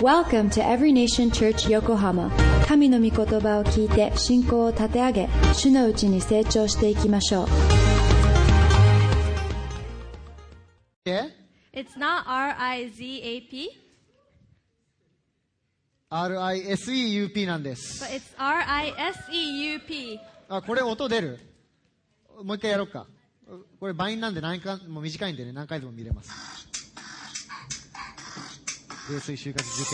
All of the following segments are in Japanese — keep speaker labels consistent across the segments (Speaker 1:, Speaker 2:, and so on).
Speaker 1: Welcome to Every Nation Church Yokohama. 神の御言葉を聞いて信仰を立て上げ、主のうちに成長していきましょう。
Speaker 2: It's not R-I-Z-A-P,
Speaker 3: RISEUP なんです。
Speaker 2: but it's R-I-S-E-U-P.
Speaker 3: あ、これ音出る？もう一回やろうか。これ倍なんで何回も短いんでね、何回でも見れます。泥酔就活受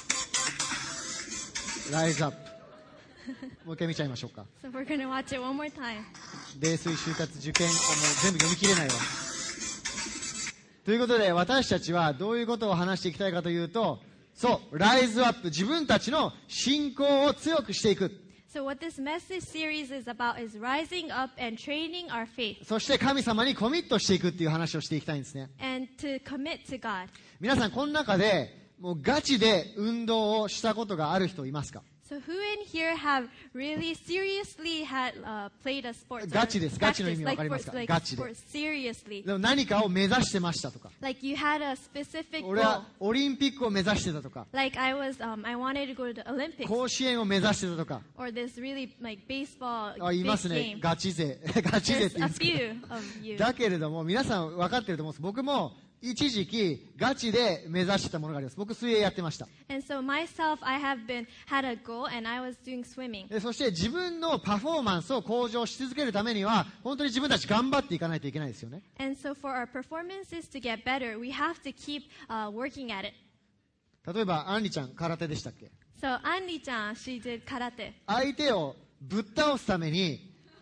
Speaker 3: 験ライズアップ。もう一回見ちゃいましょうか。
Speaker 2: So we're going to watch it one more time.
Speaker 3: 泥酔就活受験もう全部読み切れないわ。ということで私たちはどういうことを話していきたいかというと、そうライズアップ、自分たちの信仰を強くしていく。
Speaker 2: So what this message series is about is rising up and training our faith
Speaker 3: そして神様にコミットしていくっていう話をしていきたいんですね。
Speaker 2: and to commit to God.
Speaker 3: 皆さんこの中でもうガチで運動をしたことがある人いますか？
Speaker 2: So who in here have really seriously played a sport?
Speaker 3: ガチです。ガチの意味わかりますか？ガチで。
Speaker 2: Seriously.
Speaker 3: でも何かを目指してましたとか。
Speaker 2: Like you had a specific
Speaker 3: 俺
Speaker 2: goal.
Speaker 3: はオリンピックを目指してたとか。
Speaker 2: Like I wanted to go to the Olympics.
Speaker 3: 甲子園を目指してたとか。
Speaker 2: Or this really like baseball
Speaker 3: あ、い
Speaker 2: big
Speaker 3: ますね。
Speaker 2: game.
Speaker 3: ガチ勢。ガチ勢って
Speaker 2: There's
Speaker 3: 言うん
Speaker 2: a
Speaker 3: ですけ
Speaker 2: few of you.
Speaker 3: ど。だけれども皆さん分かってると思うんです。僕も一時期ガチで目指してたものがあります。僕水泳やってました。
Speaker 2: And so myself, I had a goal and I was doing swimming.
Speaker 3: でそして自分のパフォーマンスを向上し続けるためには本当に自分たち頑張っていかないといけないですよね。
Speaker 2: And so for our performances to get better, we have to keep working at it.
Speaker 3: 例えばアンリちゃん空手でしたっけ？
Speaker 2: So Anri-chan, she did karate.
Speaker 3: 相手をぶっ倒すために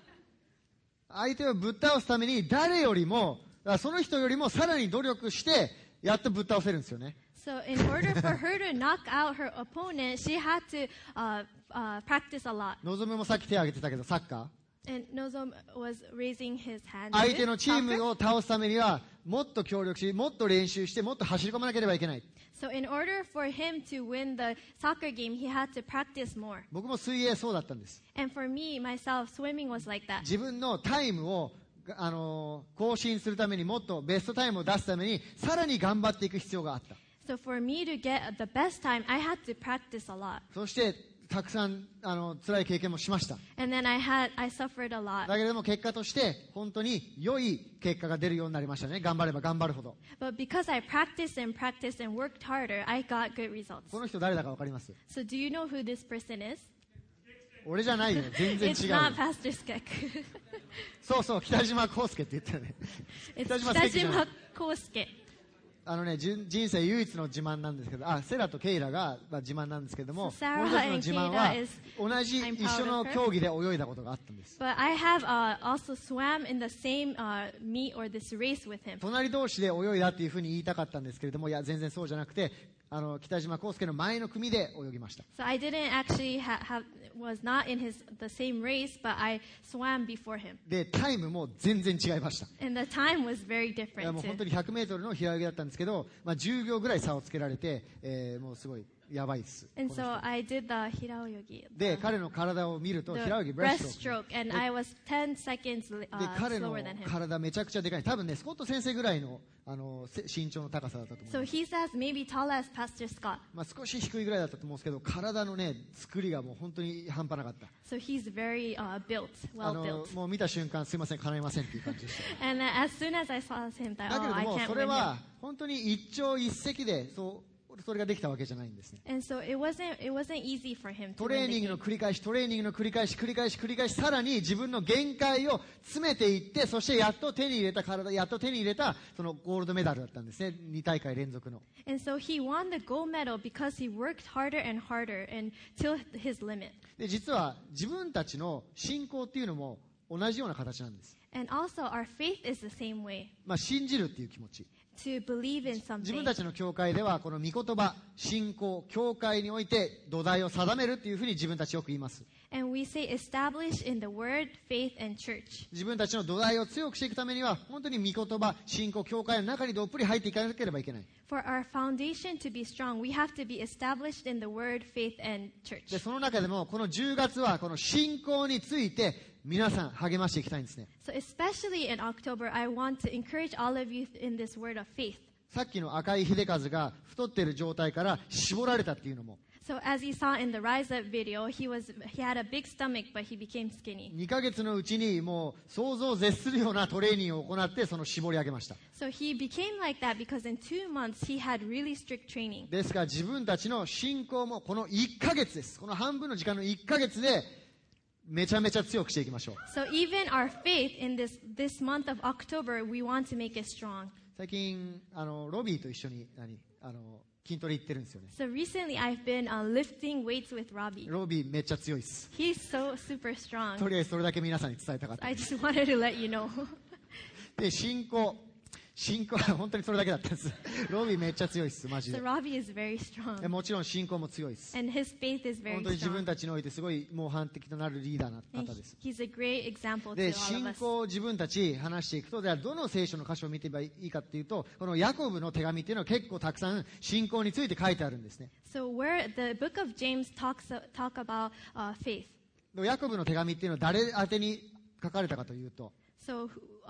Speaker 3: 誰よりもその人よりもさらに努力してやっとぶっ倒せるんですよね。
Speaker 2: So in order for her to knock out her opponent, she had to practice a lot.
Speaker 3: のぞむもさっき手を挙げてたけどサッカー
Speaker 2: And Nozom was raising his hand.
Speaker 3: 相手のチーム
Speaker 2: Soccer.
Speaker 3: を倒すためにはもっと協力しもっと練習してもっと走り込まなければいけない。
Speaker 2: So in order for him to win the soccer game, he had to practice more.
Speaker 3: 僕も水泳そうだったんです。
Speaker 2: And for me, myself, swimming was like that.
Speaker 3: 自分のタイムを更新するためにもっとベストタイムを出すためにさらに頑張っていく必要があった。
Speaker 2: So for me to get the best time, I had to practice a lot.
Speaker 3: そしてたくさん辛い経験もしました。
Speaker 2: And then I suffered a lot.
Speaker 3: だけれども結果として本当に良い結果が出るようになりましたね。頑張れば頑張るほど。
Speaker 2: But because I practiced and worked harder, I got good results.
Speaker 3: この人誰だか分かります？
Speaker 2: So do you know who this person is?
Speaker 3: 俺じゃないよ。全然違
Speaker 2: It's
Speaker 3: う。
Speaker 2: not Pastor Skek.
Speaker 3: そうそう、北島康介って言ったよね。
Speaker 2: It's
Speaker 3: 北島関じゃない。
Speaker 2: Tajima Kosuke.
Speaker 3: 人生唯一の自慢なんですけど、セラとケイラが自慢なんですけども、もう
Speaker 2: So
Speaker 3: 一
Speaker 2: Sarah
Speaker 3: つの
Speaker 2: and
Speaker 3: 自慢
Speaker 2: Keira
Speaker 3: は
Speaker 2: is-
Speaker 3: 同じ
Speaker 2: I'm
Speaker 3: 一
Speaker 2: proud
Speaker 3: 緒の
Speaker 2: of her.
Speaker 3: 競技で泳いだことがあったんです。
Speaker 2: But I have also swam in the same meet or this race with him.
Speaker 3: 隣同士で泳いだっていうふうに言いたかったんですけれども、いや全然そうじゃなくて、北島康介の前の組で泳ぎました。
Speaker 2: So I didn't actually was not in the same race, but I swam before him.
Speaker 3: でタイムも全然違いました。
Speaker 2: And the time was very
Speaker 3: いや
Speaker 2: different
Speaker 3: もう本当
Speaker 2: too.
Speaker 3: に100メートルの平泳ぎだったんですけど、10秒ぐらい差をつけられて、もうすごいやばいです。
Speaker 2: And
Speaker 3: この
Speaker 2: so
Speaker 3: 人
Speaker 2: I did the hiraoyogi,
Speaker 3: で彼の体を見ると
Speaker 2: the
Speaker 3: 平泳ぎブレストストローク
Speaker 2: breaststroke, and I was 10 seconds
Speaker 3: で彼の
Speaker 2: slower than him.
Speaker 3: 体めちゃくちゃでかい。多分ねスコット先生ぐらいの身長の高さだったと思う。
Speaker 2: So he's maybe tall as Pastor Scott.
Speaker 3: 少し低いぐらいだったと思うんですけど、体のね作りがもう本当に半端なかった。
Speaker 2: So he's very well built.
Speaker 3: もう見た瞬間すいません叶いませんっていう感じでした。
Speaker 2: And as soon as I saw him,
Speaker 3: だけれ
Speaker 2: I
Speaker 3: ども
Speaker 2: can't
Speaker 3: それ
Speaker 2: win him.
Speaker 3: は本当に一朝一夕でそれができたわけじゃないんですね。
Speaker 2: And so it wasn't easy for him to
Speaker 3: トレー
Speaker 2: win
Speaker 3: ニン
Speaker 2: the
Speaker 3: グの
Speaker 2: game.
Speaker 3: 繰り返しトレーニングの繰り返しさらに自分の限界を詰めていって、そしてやっと手に入れたそのゴールドメダルだったんですね。2大会連続の。
Speaker 2: And so he won the gold medal because he worked harder and harder until his limit.
Speaker 3: で実は自分たちの信仰っていうのも同じような形なんです。
Speaker 2: And also our faith is the same way,
Speaker 3: 信じるっていう気持ち。
Speaker 2: to believe in
Speaker 3: 自分
Speaker 2: something.
Speaker 3: たちの教会ではこの御言葉、信仰、教会において土台を定めるっていうふうに自分たちよく言います。
Speaker 2: And we say establish in the word, faith, and church.
Speaker 3: 自分たちの土台を強くしていくためには本当に御言葉、信仰、教会の中にどっぷり入っていかなければいけない。
Speaker 2: For our foundation to be strong, we have to be established in the word, faith, and
Speaker 3: で
Speaker 2: church.
Speaker 3: その中でもこの10月はこの信仰について皆さん励ましていきたいんですね。
Speaker 2: So especially in October, I want to encourage all of you in this word of faith.
Speaker 3: さっきの赤い秀和が太っている状態から絞られたっていうのも、
Speaker 2: So as you saw in the Rise Up video, he had a big stomach, but he became skinny.
Speaker 3: 2ヶ月のうちにもう想像を絶するようなトレーニングを行ってその絞り上げました。
Speaker 2: So he became like that because in 2 months he had really strict training.
Speaker 3: ですから自分たちの信仰もこの1ヶ月です。この半分の時間の1ヶ月でめちゃめちゃ強くしていきましょう。
Speaker 2: So even our faith in this month of October, we want to make it strong.
Speaker 3: 最近ロビーと一緒に筋トレ行ってるんですよね。
Speaker 2: So recently I've been lifting weights with Robbie.
Speaker 3: ロビーめっちゃ強いです。
Speaker 2: He's so super
Speaker 3: と
Speaker 2: strong.
Speaker 3: りあえずそれだけ皆さんに伝えたかった。
Speaker 2: I just wanted to let you know.
Speaker 3: で信仰は本当にそれだけだったんです。ロビーめっちゃ強いですマジ
Speaker 2: So
Speaker 3: で。
Speaker 2: Robbie is very strong.
Speaker 3: もちろん信仰も強いです。
Speaker 2: And his faith is
Speaker 3: 本
Speaker 2: very
Speaker 3: 当に自分
Speaker 2: strong.
Speaker 3: たちにおいてすごい模範的となるリーダーな
Speaker 2: And
Speaker 3: 方です。
Speaker 2: he's a great example to
Speaker 3: で
Speaker 2: all
Speaker 3: 信
Speaker 2: of us.
Speaker 3: 仰を自分たち話していくと、ではどの聖書の箇所を見ていけばいいかっていうと、このヤコブの手紙っていうのは結構たくさん信仰について書いてあるんですね。
Speaker 2: So where the book of James talk about faith.
Speaker 3: でヤコブの手紙っていうのは誰宛てに書かれたかというと、
Speaker 2: So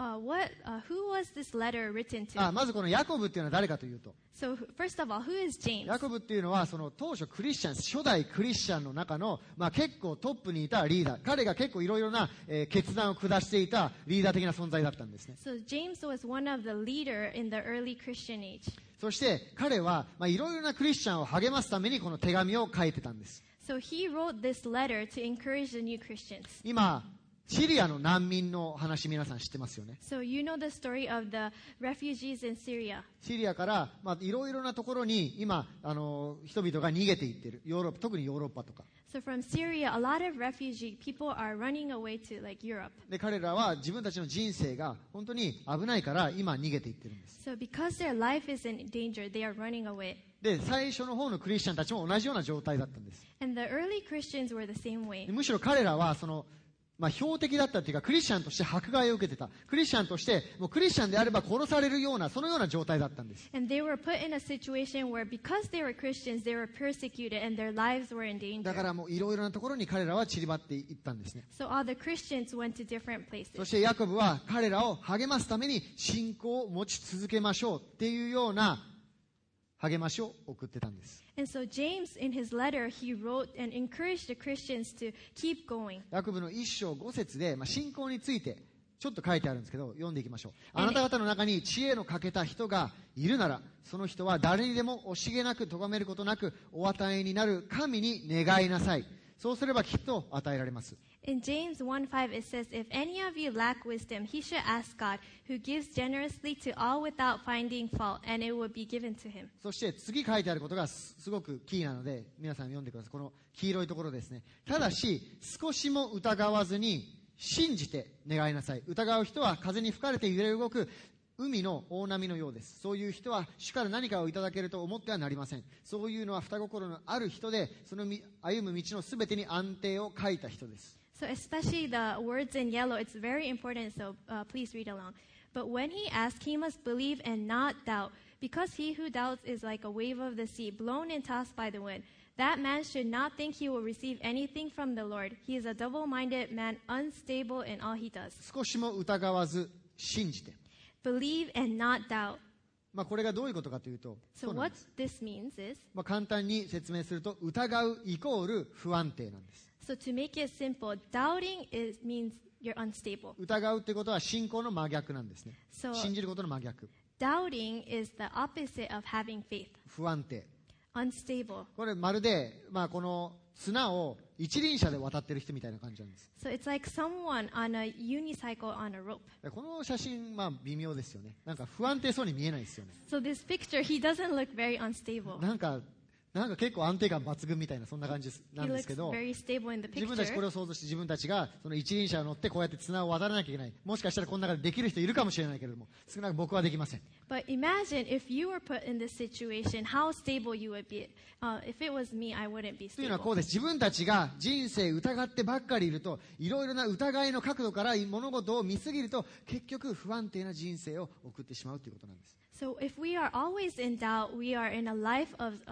Speaker 2: who was this letter written to?
Speaker 3: まずこのヤコブっていうのは誰かというと、
Speaker 2: So first of all, who is James?
Speaker 3: ヤコブっていうのはその当初クリスチャン、初代クリスチャンの中の、結構トップにいたリーダー、彼が結構いろいろな、決断を下していたリーダー的な存在だったんですね。
Speaker 2: So James was one of the leader in the early Christian age.
Speaker 3: そして彼はいろいろなクリスチャンを励ますためにこの手紙を書いてたんです。
Speaker 2: So he wrote this letter to encourage the new Christians.
Speaker 3: 今シリアの難民の話皆さん知ってますよね。
Speaker 2: So you know the story of the refugees in Syria.
Speaker 3: シリアから、いろいろなところに今人々が逃げていっている。ヨーロッパ、特にヨーロッパとか
Speaker 2: So from Syria, a lot of refugee people are running away to like Europe.
Speaker 3: で、彼らは自分たちの人生が本当に危ないから今逃げていってるんです。
Speaker 2: So because their life is in danger, they are running away.
Speaker 3: で、最初の方のクリスチャンたちも同じような状態だったんです。
Speaker 2: And the early Christians were the same
Speaker 3: で
Speaker 2: way.
Speaker 3: むしろ彼らは標的だったっていうか、クリスチャンとして迫害を受けてた。クリスチャンとして、もうクリスチャンであれば殺されるような、そのような状態だったんです。
Speaker 2: And they were put in a situation where because they were Christians, they were persecuted and their lives were in
Speaker 3: だか
Speaker 2: danger.
Speaker 3: らもういろいろなところに彼らは散りばっていったんですね。
Speaker 2: So all the Christians went to different
Speaker 3: そ
Speaker 2: places.
Speaker 3: してヤコブは彼らを励ますために信仰を持ち続けましょうっていうような励ましを送ってたんです。
Speaker 2: And so James, in his letter, he wrote and encouraged the Christians to keep going.
Speaker 3: ヤコブの1章5節で、信仰についてちょっと書いてあるんですけど、読んでいきましょう。あなた方の中に知恵の欠けた人がいるなら、その人は誰にでも惜しげなく咎めることなくお与えになる神に願いなさい。そうすればきっと与えられます。
Speaker 2: In James 1:5 it says, If any of you lack wisdom, he should ask God, who gives generously to all without finding fault, and it will be given to him.
Speaker 3: そして次書いてあることがすごくキーなので、皆さん読んでください。この黄色いところですね。ただし、少しも疑わずに信じて願いなさい。疑う人は風に吹かれて揺れ動く海の大波のようです。そういう人は主から何かをいただけると思ってはなりません。そういうのは双心のある人で、その歩む道のすべてに安定を書いた人です。
Speaker 2: So especially the words in yellow, it's very important, so please read along. But when he asks, he must believe and not doubt, because he who doubts is like a wave of the sea, blown and tossed by the wind. That man should not think he will receive anything from the Lord. He is a double-minded man, unstable in all he does.
Speaker 3: 少しも疑わず信じて。
Speaker 2: Believe and not doubt.
Speaker 3: これがどういうことかというと、
Speaker 2: So
Speaker 3: そうなん
Speaker 2: what
Speaker 3: です。
Speaker 2: this means is,
Speaker 3: 簡単に説明すると、疑うイコール不安定なんです。
Speaker 2: so to make it simple, doubting means you're unstable.
Speaker 3: 疑うってことは信仰の真逆なんですね。
Speaker 2: So
Speaker 3: 信じることの真逆。
Speaker 2: doubting is the opposite of having faith.
Speaker 3: 不安定。
Speaker 2: Unstable.
Speaker 3: これまるで、この綱を一輪車で渡ってる人みたいな感じなんです。
Speaker 2: So it's like someone on a unicycle on a rope.
Speaker 3: この写真、微妙ですよね。なんか不安定そうに見えないですよね。
Speaker 2: So this picture, he doesn't look very unstable.
Speaker 3: なんか結構安定感抜群みたいな、そんな感じな
Speaker 2: He
Speaker 3: んです
Speaker 2: looks
Speaker 3: けど、
Speaker 2: very stable in the
Speaker 3: 自分たちこれ
Speaker 2: picture.
Speaker 3: を想像して自分たちがその一輪車を乗ってこうやって綱を渡らなきゃいけない。もしかしたらこの中でできる人いるかもしれないけれども、少なく僕はできません。
Speaker 2: But imagine if you were put in this situation, how stable you would be. If it was me, I wouldn't be
Speaker 3: というのはこ
Speaker 2: stable.
Speaker 3: うです。自分たちが人生疑ってばっかりいると、いろいろな疑いの角度から物事を見すぎると、結局不安定な人生を送ってしまうということなんです。
Speaker 2: So if we are always in doubt, we are in a life of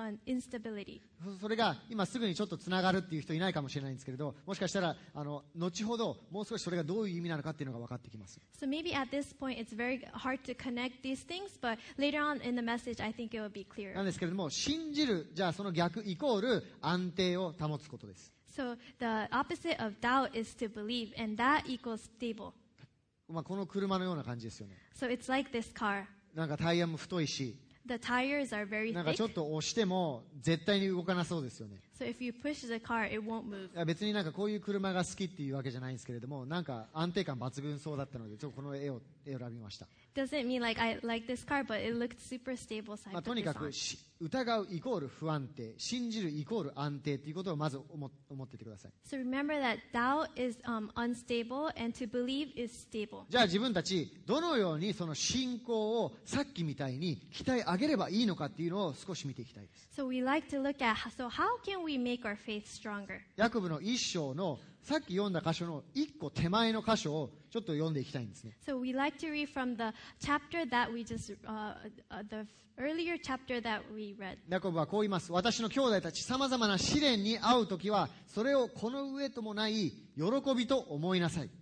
Speaker 2: instability.
Speaker 3: それが今すぐにちょっとつながるっていう人いないかもしれないんですけれど、もしかしたら後ほどもう少しそれがどういう意味なのかっていうのが分かってきます。
Speaker 2: So maybe at this point it's very hard to connect these things, but later on in the message I think it will be
Speaker 3: な
Speaker 2: clearer.
Speaker 3: んですけれども、信じる、じゃあその逆イコール安定を保つことです。
Speaker 2: So the opposite of doubt is to believe, and that equals stable.
Speaker 3: この車のような感じですよね。
Speaker 2: So it's like this car.
Speaker 3: なんかタイヤも太いし、
Speaker 2: The tires are very
Speaker 3: なんか
Speaker 2: thick,
Speaker 3: ちょっと押しても絶対に動かなそうですよね。
Speaker 2: so if you push the car, it won't move.
Speaker 3: いや別になんかこういう車が好きっていうわけじゃないんですけれども、なんか安定感抜群そうだったので、ちょっとこの絵を選びました。
Speaker 2: Doesn't mean like I like this car, but it looked super stable, so I
Speaker 3: と
Speaker 2: put
Speaker 3: に
Speaker 2: this
Speaker 3: かく
Speaker 2: on.
Speaker 3: 疑うイコール不安定、信じるイコール安定ということをまず思っていてください。
Speaker 2: So remember that doubt is unstable, and to believe is stable.
Speaker 3: じゃあ自分たちどのようにその信仰をさっきみたいに鍛え上げればいいのかっていうのを少し見ていきたいです。
Speaker 2: So we like to look at so how can we make our faith stronger?
Speaker 3: ヤコブの一章のさっき読んだ箇所の一個手前の箇所をちょっと読んでいきたいんですね。
Speaker 2: So we like to read from the chapter that we just the earlier chapter that we read.
Speaker 3: ヤコブはこう言います。私の兄弟たち、様々な試練に遭うときは、それをこの上ともない喜びと思いなさい。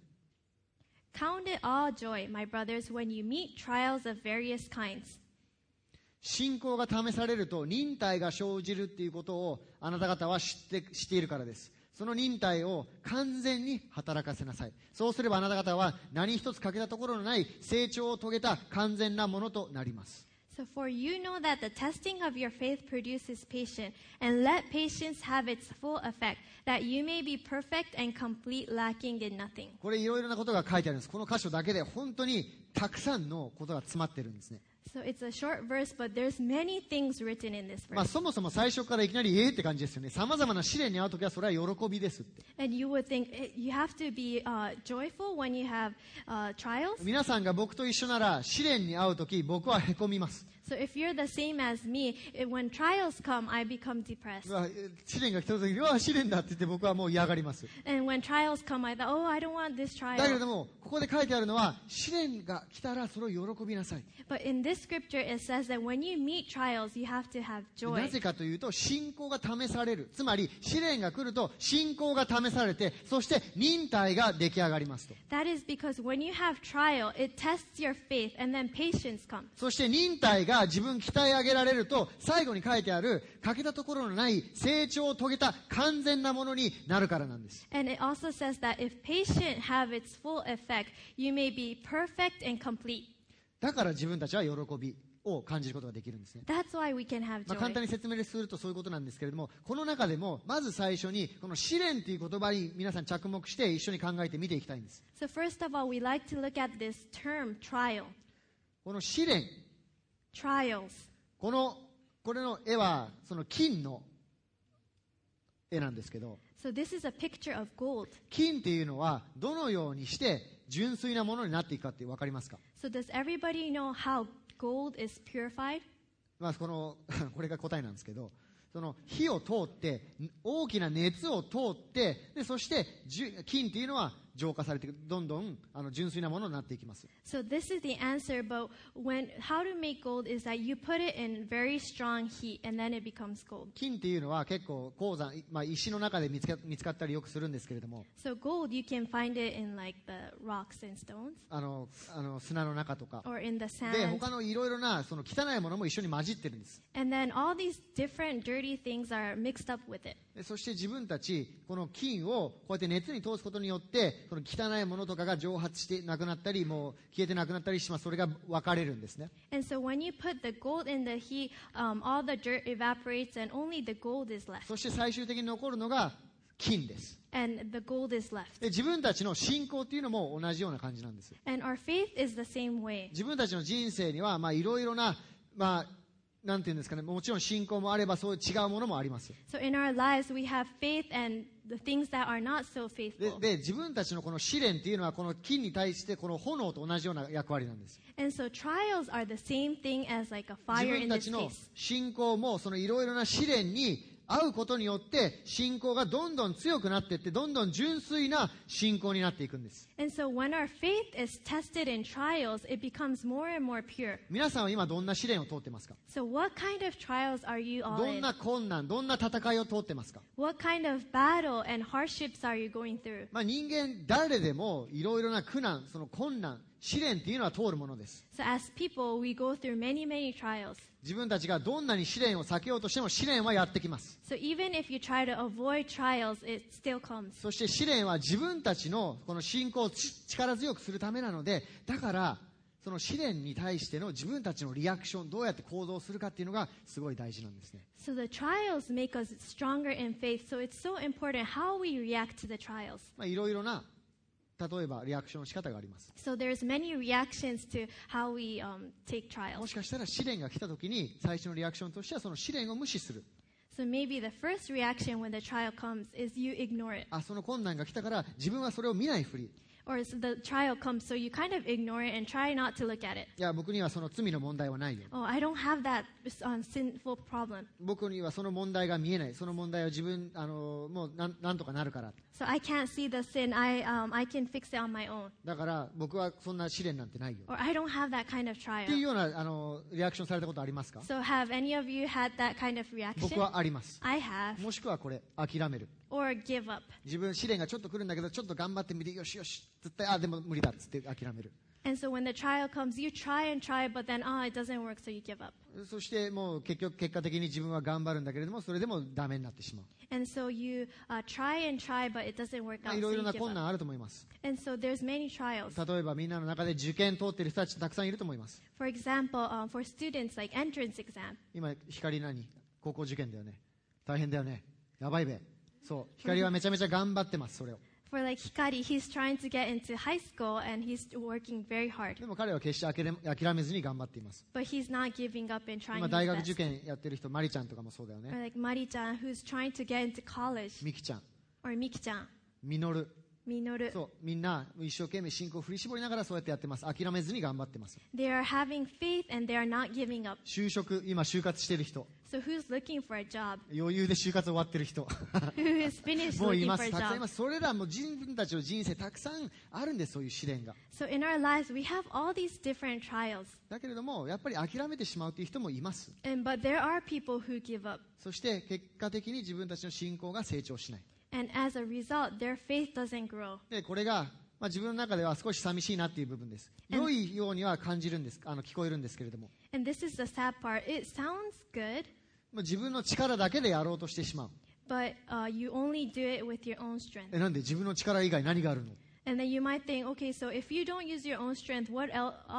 Speaker 2: Count it all joy, my brothers, when you meet trials of various kinds.
Speaker 3: 信仰が試されると忍耐が生じるっていうことをあなた方は知っているからです。その忍耐を完全に働かせなさい。そうすればあなた方は何一つ欠けたところのない成長を遂げた完全なものとなります。
Speaker 2: So for you know that the testing of your faith produces patience, and let patience have its full effect, that you may be perfect and complete, lacking in nothing.
Speaker 3: これいろいろなことが書いてあるんです。この箇所だけで本当にたくさんのことが詰まってるんですね。
Speaker 2: So it's a short verse, but there's many things written in this
Speaker 3: まあ
Speaker 2: verse.
Speaker 3: そもそも最初からいきなりって感じですよね。様々な試練に遭うときはそれは喜びですって。
Speaker 2: And you would think you have to be joyful when you have trials.
Speaker 3: 皆さんが僕と一緒なら試練に遭うとき僕はへこみます。
Speaker 2: So if you're the same as me, when trials come, I become depressed.
Speaker 3: うわ試練が来たときに、うわ試練だって言って僕はもう嫌がります。
Speaker 2: And when trials come, I thought, oh, I don't want this
Speaker 3: だけれ
Speaker 2: trial.
Speaker 3: どもここで書いてあるのは試練が来たらそれを喜びなさい。
Speaker 2: But in this scripture, it says that when you meet trials, you have to have
Speaker 3: な
Speaker 2: joy.
Speaker 3: ぜかというと信仰が試される。つまり試練が来ると信仰が試されて、そして忍耐が出来上がりますと。
Speaker 2: That is because when you have trial, it tests your faith, and then patience comes.
Speaker 3: そして忍耐が自分鍛え上げられると、最後に書いてある欠けたところのない成長を遂げた完全なものになるからなんです。
Speaker 2: And it also says that if patience have its full effect, you may be perfect and complete.
Speaker 3: だから自分たちは喜びを感じることができるんですね。
Speaker 2: That's why we can have
Speaker 3: 簡単
Speaker 2: joy.
Speaker 3: に説明するとそういうことなんですけれども、この中でもまず最初にこの試練という言葉に皆さん着目して一緒に考えてみていきたいんです。
Speaker 2: So first of all, we like to look at this term, trial.
Speaker 3: この試練、
Speaker 2: Trials.
Speaker 3: これの絵はその金の絵なんですけど、
Speaker 2: So this is a picture of gold.
Speaker 3: 金っていうのはどのようにして純粋なものになっていくかって分かりますか？
Speaker 2: So does everybody know how gold is purified?
Speaker 3: これが答えなんですけど、その火を通って大きな熱を通ってで、そして金っていうのは浄化されてどんどん純粋なものになっていきます。
Speaker 2: So this is the answer, but how to make gold is that you put it in very strong heat and then it becomes gold.
Speaker 3: 金っていうのは結構鉱山、石の中で見つかったりよくするんですけれども、
Speaker 2: So gold, you can find it in like the rocks and stones
Speaker 3: 砂の中とか
Speaker 2: or in the
Speaker 3: で
Speaker 2: sand.
Speaker 3: 他のいろいろなその汚いものも一緒に混じってるんです。
Speaker 2: And then all these different dirty things are mixed up with it.
Speaker 3: でそして自分たちこの金をこうやって熱に通すことによってその汚いものとかが蒸発してなくなったりもう消えてなくなったりします。それが分かれるんですね。
Speaker 2: And so when you put the gold in the heat, all the dirt evaporates and only the gold is left.
Speaker 3: そして最終的に残るのが金です。
Speaker 2: And the gold is left.
Speaker 3: で自分たちの信仰っていうのも同じような感じなんです。
Speaker 2: And our faith is the same way.
Speaker 3: 自分たちの人生にはいろいろななんていうんですかね、もちろん信仰もあればそういう違うものもあります。
Speaker 2: So in our lives, we have faith and the things that are not so faithful.
Speaker 3: で自分たちのこの試練っていうのはこの金に対してこの炎と同じような役割なんです。
Speaker 2: And so trials are the same thing as like a
Speaker 3: 自
Speaker 2: fire
Speaker 3: 分
Speaker 2: in
Speaker 3: た
Speaker 2: this
Speaker 3: ちの
Speaker 2: case.
Speaker 3: 信仰もそのいろいろな試練に会うことによって信仰がどんどん強くなっていって、どんどん純粋な信仰になっていくんです。
Speaker 2: And so when our faith is tested in trials, it becomes more and more pure.
Speaker 3: 皆さんは今どんな試練を通ってますか？
Speaker 2: So what kind of trials are you all
Speaker 3: どん
Speaker 2: in?
Speaker 3: な困難、どんな戦いを通ってますか？
Speaker 2: What kind of battle and hardships are you going through?
Speaker 3: 人間誰でもいろいろな苦難、その困難、試練っていうのは通るものです。
Speaker 2: So as people, we go through many, many trials.
Speaker 3: 自分たちがどんなに試練を避けようとしても試練はやってきます。
Speaker 2: So even if you try to avoid trials, it still comes.
Speaker 3: そして試練は自分たちのこの信仰を力強くするためなので、だからその試練に対しての自分たちのリアクション、どうやって行動するかっていうのがすごい大事なんですね。
Speaker 2: So the trials make us stronger in faith. So it's so important how we react to the trials.
Speaker 3: いろいろな例えばリアクションの仕方があります。
Speaker 2: So there's many reactions to how we take
Speaker 3: も
Speaker 2: trials.
Speaker 3: しかしたら試練が来た時に最初のリアクションとしてはその試練を無視する。
Speaker 2: So maybe the first reaction when the trial comes is you ignore it.
Speaker 3: その困難が来たから自分はそれを見ないふり。
Speaker 2: Or the trial comes, so you kind of ignore it and try not to look at it.
Speaker 3: いや、僕にはその罪の問題はないよ。
Speaker 2: Oh, I don't have that sinful problem.
Speaker 3: 僕にはその問題が見えない。その問題は自分、もうなんとかなるから。
Speaker 2: So I can't see the sin. I can fix it on my own.
Speaker 3: だから僕はそんな試練なんてないよ。
Speaker 2: Or I don't have that kind of
Speaker 3: っていう
Speaker 2: trial.
Speaker 3: ようなリアクションされたことありますか？
Speaker 2: So have any of you had that kind of
Speaker 3: 僕
Speaker 2: reaction?
Speaker 3: はあります。
Speaker 2: I have.
Speaker 3: もしくはこれ、諦める。
Speaker 2: Or give up.
Speaker 3: 自分試練がちょっと来るんだけど、ちょっと頑張ってみて、よしよし。つって、でも無理だっつって諦める。
Speaker 2: And so when the trial comes, you try and try, but then, it doesn't work, so you give up.
Speaker 3: そしてもう結果的に自分は頑張るんだけれども、それでもダメになってしまう。
Speaker 2: And so you try and try, but it doesn't work out,
Speaker 3: いろ
Speaker 2: so
Speaker 3: いろ
Speaker 2: you
Speaker 3: な
Speaker 2: give
Speaker 3: 困
Speaker 2: up.
Speaker 3: 難あると思います。
Speaker 2: And so there's many trials.
Speaker 3: 例えばみんなの中で受験通っている人たちたくさんいると思います。
Speaker 2: For example, for students, like entrance exam.
Speaker 3: 今、光高校受験だよね。大変だよね。やばいべ。そう。光はめちゃめちゃ頑張ってます、それを。
Speaker 2: For like Hikari, he's trying to get into high school, and he's working very hard.
Speaker 3: でも彼は決して諦めずに頑張っています。
Speaker 2: But he's not giving up and trying
Speaker 3: 今、
Speaker 2: his
Speaker 3: 大学受
Speaker 2: best.
Speaker 3: 験やってる人、マリちゃんとかもそうだよ
Speaker 2: Or
Speaker 3: ね。
Speaker 2: like Mari-chan, who's trying to get into college.
Speaker 3: ミキちゃん、
Speaker 2: Or Miki-chan,
Speaker 3: ミノル。
Speaker 2: Minoru.
Speaker 3: そう。みんな一生懸命信仰を振り絞りながらそうやってやってます。諦めずに頑張ってます。
Speaker 2: They are having faith, and they are not giving up.
Speaker 3: 今就活してる人。
Speaker 2: So who's looking for a job?
Speaker 3: 余裕で就活終わってる人。
Speaker 2: Who is finished
Speaker 3: もうい
Speaker 2: looking
Speaker 3: ま
Speaker 2: for
Speaker 3: す。
Speaker 2: a
Speaker 3: たくさんい
Speaker 2: job?
Speaker 3: ます。それらも自分たちの人生たくさんあるんです、そういう試練が。
Speaker 2: So in our lives, we have all these different trials.
Speaker 3: だけれども、やっぱり諦めてしまうという人もいます。
Speaker 2: But there are people who give up.
Speaker 3: そして結果的に自分たちの信仰が成長しない。
Speaker 2: And as a result, their faith doesn't grow.
Speaker 3: で、これが、自分の中では少し寂しいなっていう部分です。良いようには感じるんです、聞こえるんですけれども。
Speaker 2: And this is the sad part. It sounds good,
Speaker 3: 自分の力だけでやろうとしてしまう。
Speaker 2: but you only do it with your own strength.
Speaker 3: なんで自分の力以外何があるの？
Speaker 2: And then you might think, okay, so if you don't use your own strength, what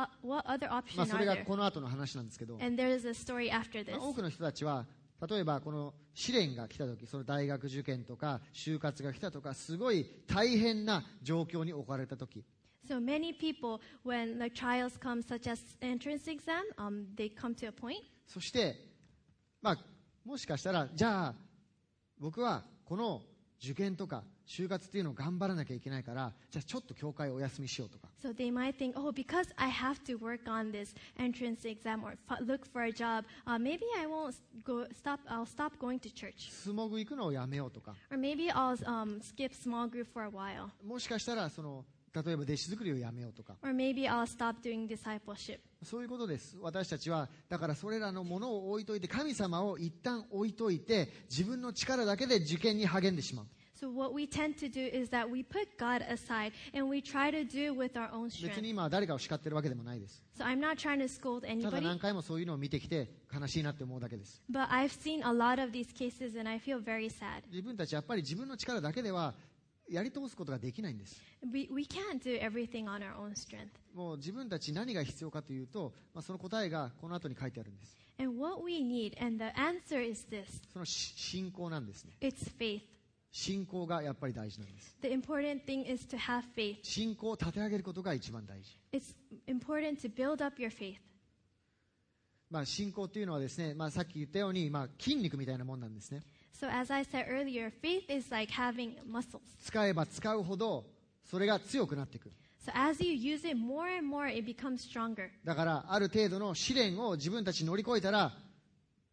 Speaker 2: other option
Speaker 3: そ
Speaker 2: are
Speaker 3: れが
Speaker 2: there?
Speaker 3: この後の話なんですけど、
Speaker 2: And there is a story after this.
Speaker 3: 多くの人たちは、例えばこの試練が来た時、その大学受験とか就活が来たとか、すごい大変な状況に置かれた時、
Speaker 2: So many people, when the trials come, such as entrance exam, they come to a point.
Speaker 3: そして、もしかしたら、じゃあ僕はこの受験とか就活っていうのを頑張らなきゃいけないから、じゃあちょっと教会をお休みしようとか。
Speaker 2: So they might think, oh, because I have to work on this entrance exam or look for a job, maybe I won't I'll stop going to church.
Speaker 3: スモグ行くのをやめようとか。
Speaker 2: Or maybe I'll skip small group for a while.
Speaker 3: もしかしたら例えば弟子作りをやめようとか。
Speaker 2: Or maybe I'll stop doing discipleship.
Speaker 3: そういうことです。私たちは、だからそれらのものを置いといて、神様を一旦置いといて、自分の力だけで受験に励んでしまう。
Speaker 2: So what we tend to do is that we put God aside and we try to do with our own
Speaker 3: 別に
Speaker 2: strength.
Speaker 3: 今は誰かを叱ってるわけでもないです。
Speaker 2: So I'm not trying to scold
Speaker 3: ただ
Speaker 2: anybody,
Speaker 3: 何回もそういうのを見てきて、悲しいなって思うだけです。
Speaker 2: but I've seen a lot of these cases and I feel very sad.
Speaker 3: 自分たちやっぱり自分の力だけでは、やり通すことができないんです。
Speaker 2: We can't do everything on our own strength.
Speaker 3: もう自分たち何が必要かというと、その答えがこの後に書いてあるんです。
Speaker 2: And what we need, and the answer is this.
Speaker 3: その信仰なんですね。
Speaker 2: It's faith.
Speaker 3: 信仰がやっぱり大事なんです。
Speaker 2: The important thing is to have faith.
Speaker 3: 信仰を立て上げることが一番大事。
Speaker 2: It's important to build up your faith.
Speaker 3: 信仰というのはですね、さっき言ったように、筋肉みたいなもんなんですね。
Speaker 2: So as I said earlier, faith is like having muscles.
Speaker 3: 使えば使うほど、それが強くなっていく。
Speaker 2: So as you use it more and more, it becomes stronger.
Speaker 3: だから、ある程度の試練を自分たち乗り越えたら、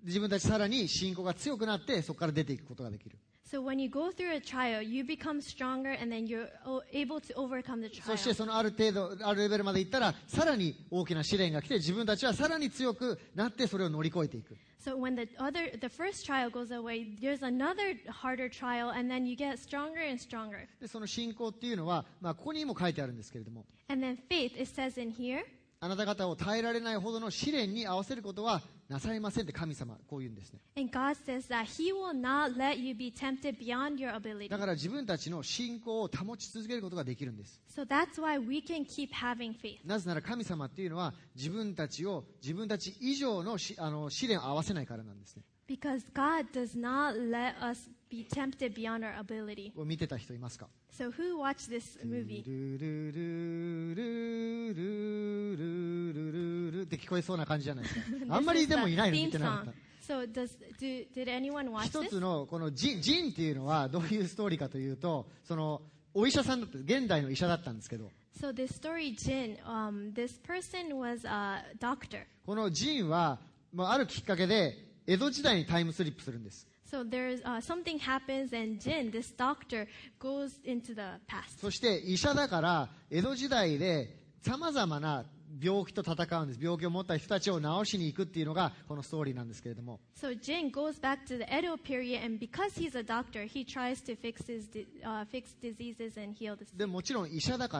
Speaker 3: 自分たちさらに信仰が強くなってそこから出ていくことができる。
Speaker 2: So when you go through a trial, you become stronger and then you're able to overcome the
Speaker 3: そして
Speaker 2: trial.
Speaker 3: そのある程度あるレベルまでいったらさらに大きな試練が来て自分たちはさらに強くなってそれを乗り越えていく。
Speaker 2: So when the first trial goes away, there's another harder trial and then you get stronger and stronger.
Speaker 3: でその信仰っていうのは、ここにも書いてあるんですけれども、
Speaker 2: And then faith, it says in here,
Speaker 3: あなた方を耐えられないほどの試練に合わせることはなさいませんって神様こう言うんですね。
Speaker 2: and God says that He will not let you be tempted beyond your ability.
Speaker 3: だから自分たちの信仰を保ち続けることができるんです。
Speaker 2: So that's why we can keep having faith.
Speaker 3: なぜなら神様っていうのは自分たち以上の試練を合わせないからなんですね。
Speaker 2: Because God does not let us be tempted beyond our ability.
Speaker 3: これ見てた人いますか？
Speaker 2: So who watched this movie?
Speaker 3: ルルルルルルルルルって聞こえそうな感じじゃないですか。あんまりでもいないの見てなかった。
Speaker 2: So did anyone watch
Speaker 3: 一
Speaker 2: this?
Speaker 3: つのこのジンっていうのはどういうストーリーかというと、そのお医者さんだった現代の医者だったんですけど、
Speaker 2: So this story, Jin, this person was a doctor.
Speaker 3: このジンは、あるきっかけで江戸時代にタイムスリップするんです。
Speaker 2: So there's something happens, and Jin, this doctor, goes into the past.
Speaker 3: そして医者だから江戸時代でさまざまな病気と戦うんです。病気を持った人たちを治しに行くっていうのがこのストーリーなんですけれども、
Speaker 2: So Jin goes back to the Edo period, and because he's a doctor, he tries to fix diseases and heal the sick.
Speaker 3: でもちろん医者だから、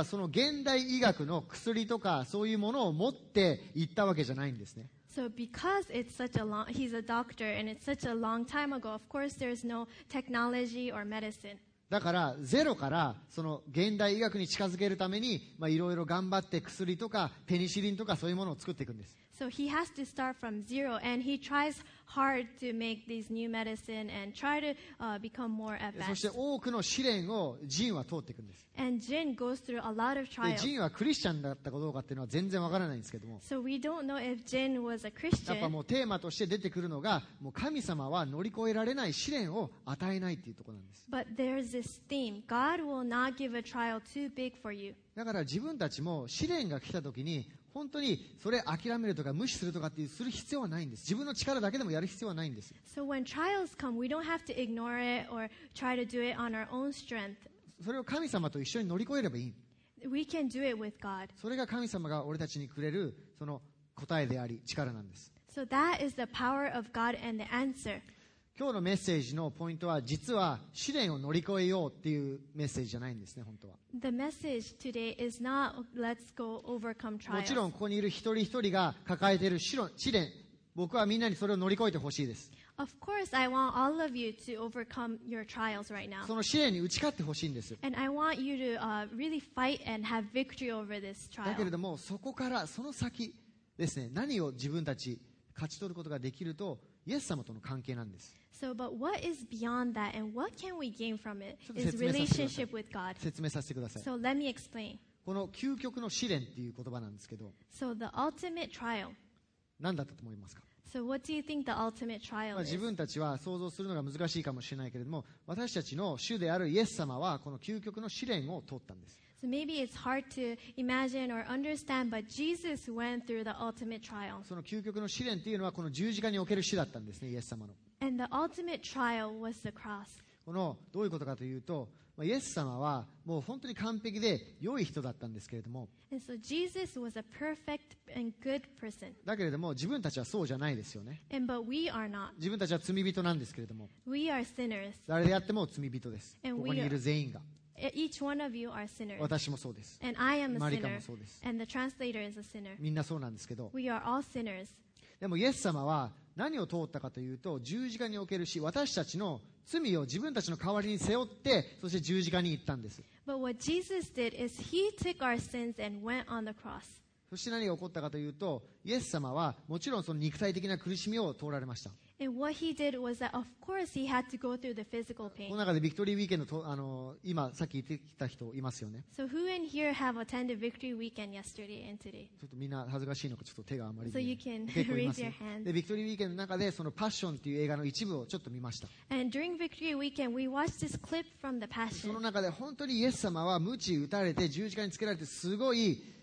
Speaker 3: その現代医学の薬とかそういうものを持って行ったわけじゃないんですね。
Speaker 2: So because he's a doctor and it's such a long time ago, of course there's no technology or medicine.
Speaker 3: だからゼロからその現代医学に近づけるためにいろいろ頑張って薬とかペニシリンとかそういうものを作っていくんです。
Speaker 2: So he has to start from zero, and he tries hard to make these new medicine and try to become more
Speaker 3: そして
Speaker 2: advanced.
Speaker 3: 多くの試練をジンは通っていくんです。
Speaker 2: And Jin goes through a lot of
Speaker 3: で
Speaker 2: trials.
Speaker 3: ジンはクリスチャンだったかどうかっていうのは全然わからないんですけども、
Speaker 2: So we don't know if Jin was a
Speaker 3: やっぱ
Speaker 2: Christian,
Speaker 3: もうテーマとして出てくるのがもう神様は乗り越えられない試練を与えないっていうところなんです。
Speaker 2: but there's this theme. God will not give a trial too big for you.
Speaker 3: だから自分たちも試練が来た時に本当にそれ諦めるとか無視するとかってする必要はないんです。自分の力だけでもやる必要はないんです。
Speaker 2: So when trials come, we don't have to ignore it or try to do it on our own strength.
Speaker 3: それを神様と一緒に乗り越えればいい。
Speaker 2: We can do it with God.
Speaker 3: それが神様が俺たちにくれるその答えであり力なんです。
Speaker 2: So that is the power of God and the answer.
Speaker 3: 今日のメッセージのポイントは実は試練を乗り越えようっていうメッセージじゃないんですね。本当は
Speaker 2: The message today is not let's go overcome
Speaker 3: も
Speaker 2: trials.
Speaker 3: ちろんここにいる一人一人が抱えている試練、僕はみんなにそれを乗り越えてほしいです。
Speaker 2: Of course, I want all of you to overcome your trials right now.
Speaker 3: その試練に打ち勝ってほしいんです。
Speaker 2: And I want you to really fight and have victory over this
Speaker 3: だけれ
Speaker 2: trial.
Speaker 3: どもそこからその先ですね、何を自分たち勝ち取ることができるとイエス様との関係なんです。
Speaker 2: So, but what is beyond that and what can we gain from it
Speaker 3: ちょっと
Speaker 2: is
Speaker 3: 説明させてください。
Speaker 2: relationship with God.
Speaker 3: 説明させてください。
Speaker 2: So let me explain.
Speaker 3: この究極の試練っていう言葉なんですけど
Speaker 2: So the ultimate trial.
Speaker 3: 何だったと思いますか？
Speaker 2: So what do you think the ultimate trial
Speaker 3: 自
Speaker 2: is?
Speaker 3: 分たちは想像するのが難しいかもしれないけれども私たちの主であるイエス様はこの究極の試練を通ったんです。
Speaker 2: So maybe it's hard to imagine or understand, but Jesus went through the ultimate trial.
Speaker 3: その究極の試練っていうのはこの十字架における死だったんですね、イエス様の。
Speaker 2: And the ultimate trial was the cross.
Speaker 3: このどういうことかというとイエス様はもう本当に完璧で良い人だったんですけれども
Speaker 2: And so Jesus was a perfect and good person.
Speaker 3: だけれども自分たちはそうじゃないですよね。
Speaker 2: But we are not.
Speaker 3: 自分たちは罪人なんですけれども
Speaker 2: We are sinners.
Speaker 3: 誰であっても罪人です。
Speaker 2: And
Speaker 3: ここにいる全員が
Speaker 2: Each one of you are sinners.
Speaker 3: 私もそうです。
Speaker 2: And I am a
Speaker 3: マリカも
Speaker 2: sinner.
Speaker 3: そうです。
Speaker 2: And the translator is a sinner.
Speaker 3: みんなそうなんですけど
Speaker 2: We are all sinners.
Speaker 3: でもイエス様は何を通ったかというと十字架における死、私たちの罪を自分たちの代わりに背負ってそして十字架に行ったんです。
Speaker 2: But what Jesus did is he took our sins and went on the cross.
Speaker 3: そして何が起こったかというとイエス様はもちろんその肉体的な苦しみを通られました。
Speaker 2: And what he did was that, of course, he had to go through the physical
Speaker 3: こ
Speaker 2: pain.
Speaker 3: の中でビクトリーウィーケンドと今さっき言ってきた人いますよね。
Speaker 2: So who in here have attended Victory Weekend yesterday and today?
Speaker 3: ちょっとみんな恥ずかしいのかちょっと手があまり
Speaker 2: So you can
Speaker 3: 結構います
Speaker 2: raise your
Speaker 3: ね
Speaker 2: hand.
Speaker 3: でビクトリーウィーケンドの中でそのパッションっていう映画の一部をちょっと見ました。
Speaker 2: And during Victory Weekend, we watched this clip from the
Speaker 3: その
Speaker 2: Passion.
Speaker 3: 中で本当にイエス様は鞭打たれて十字架につけられてすごい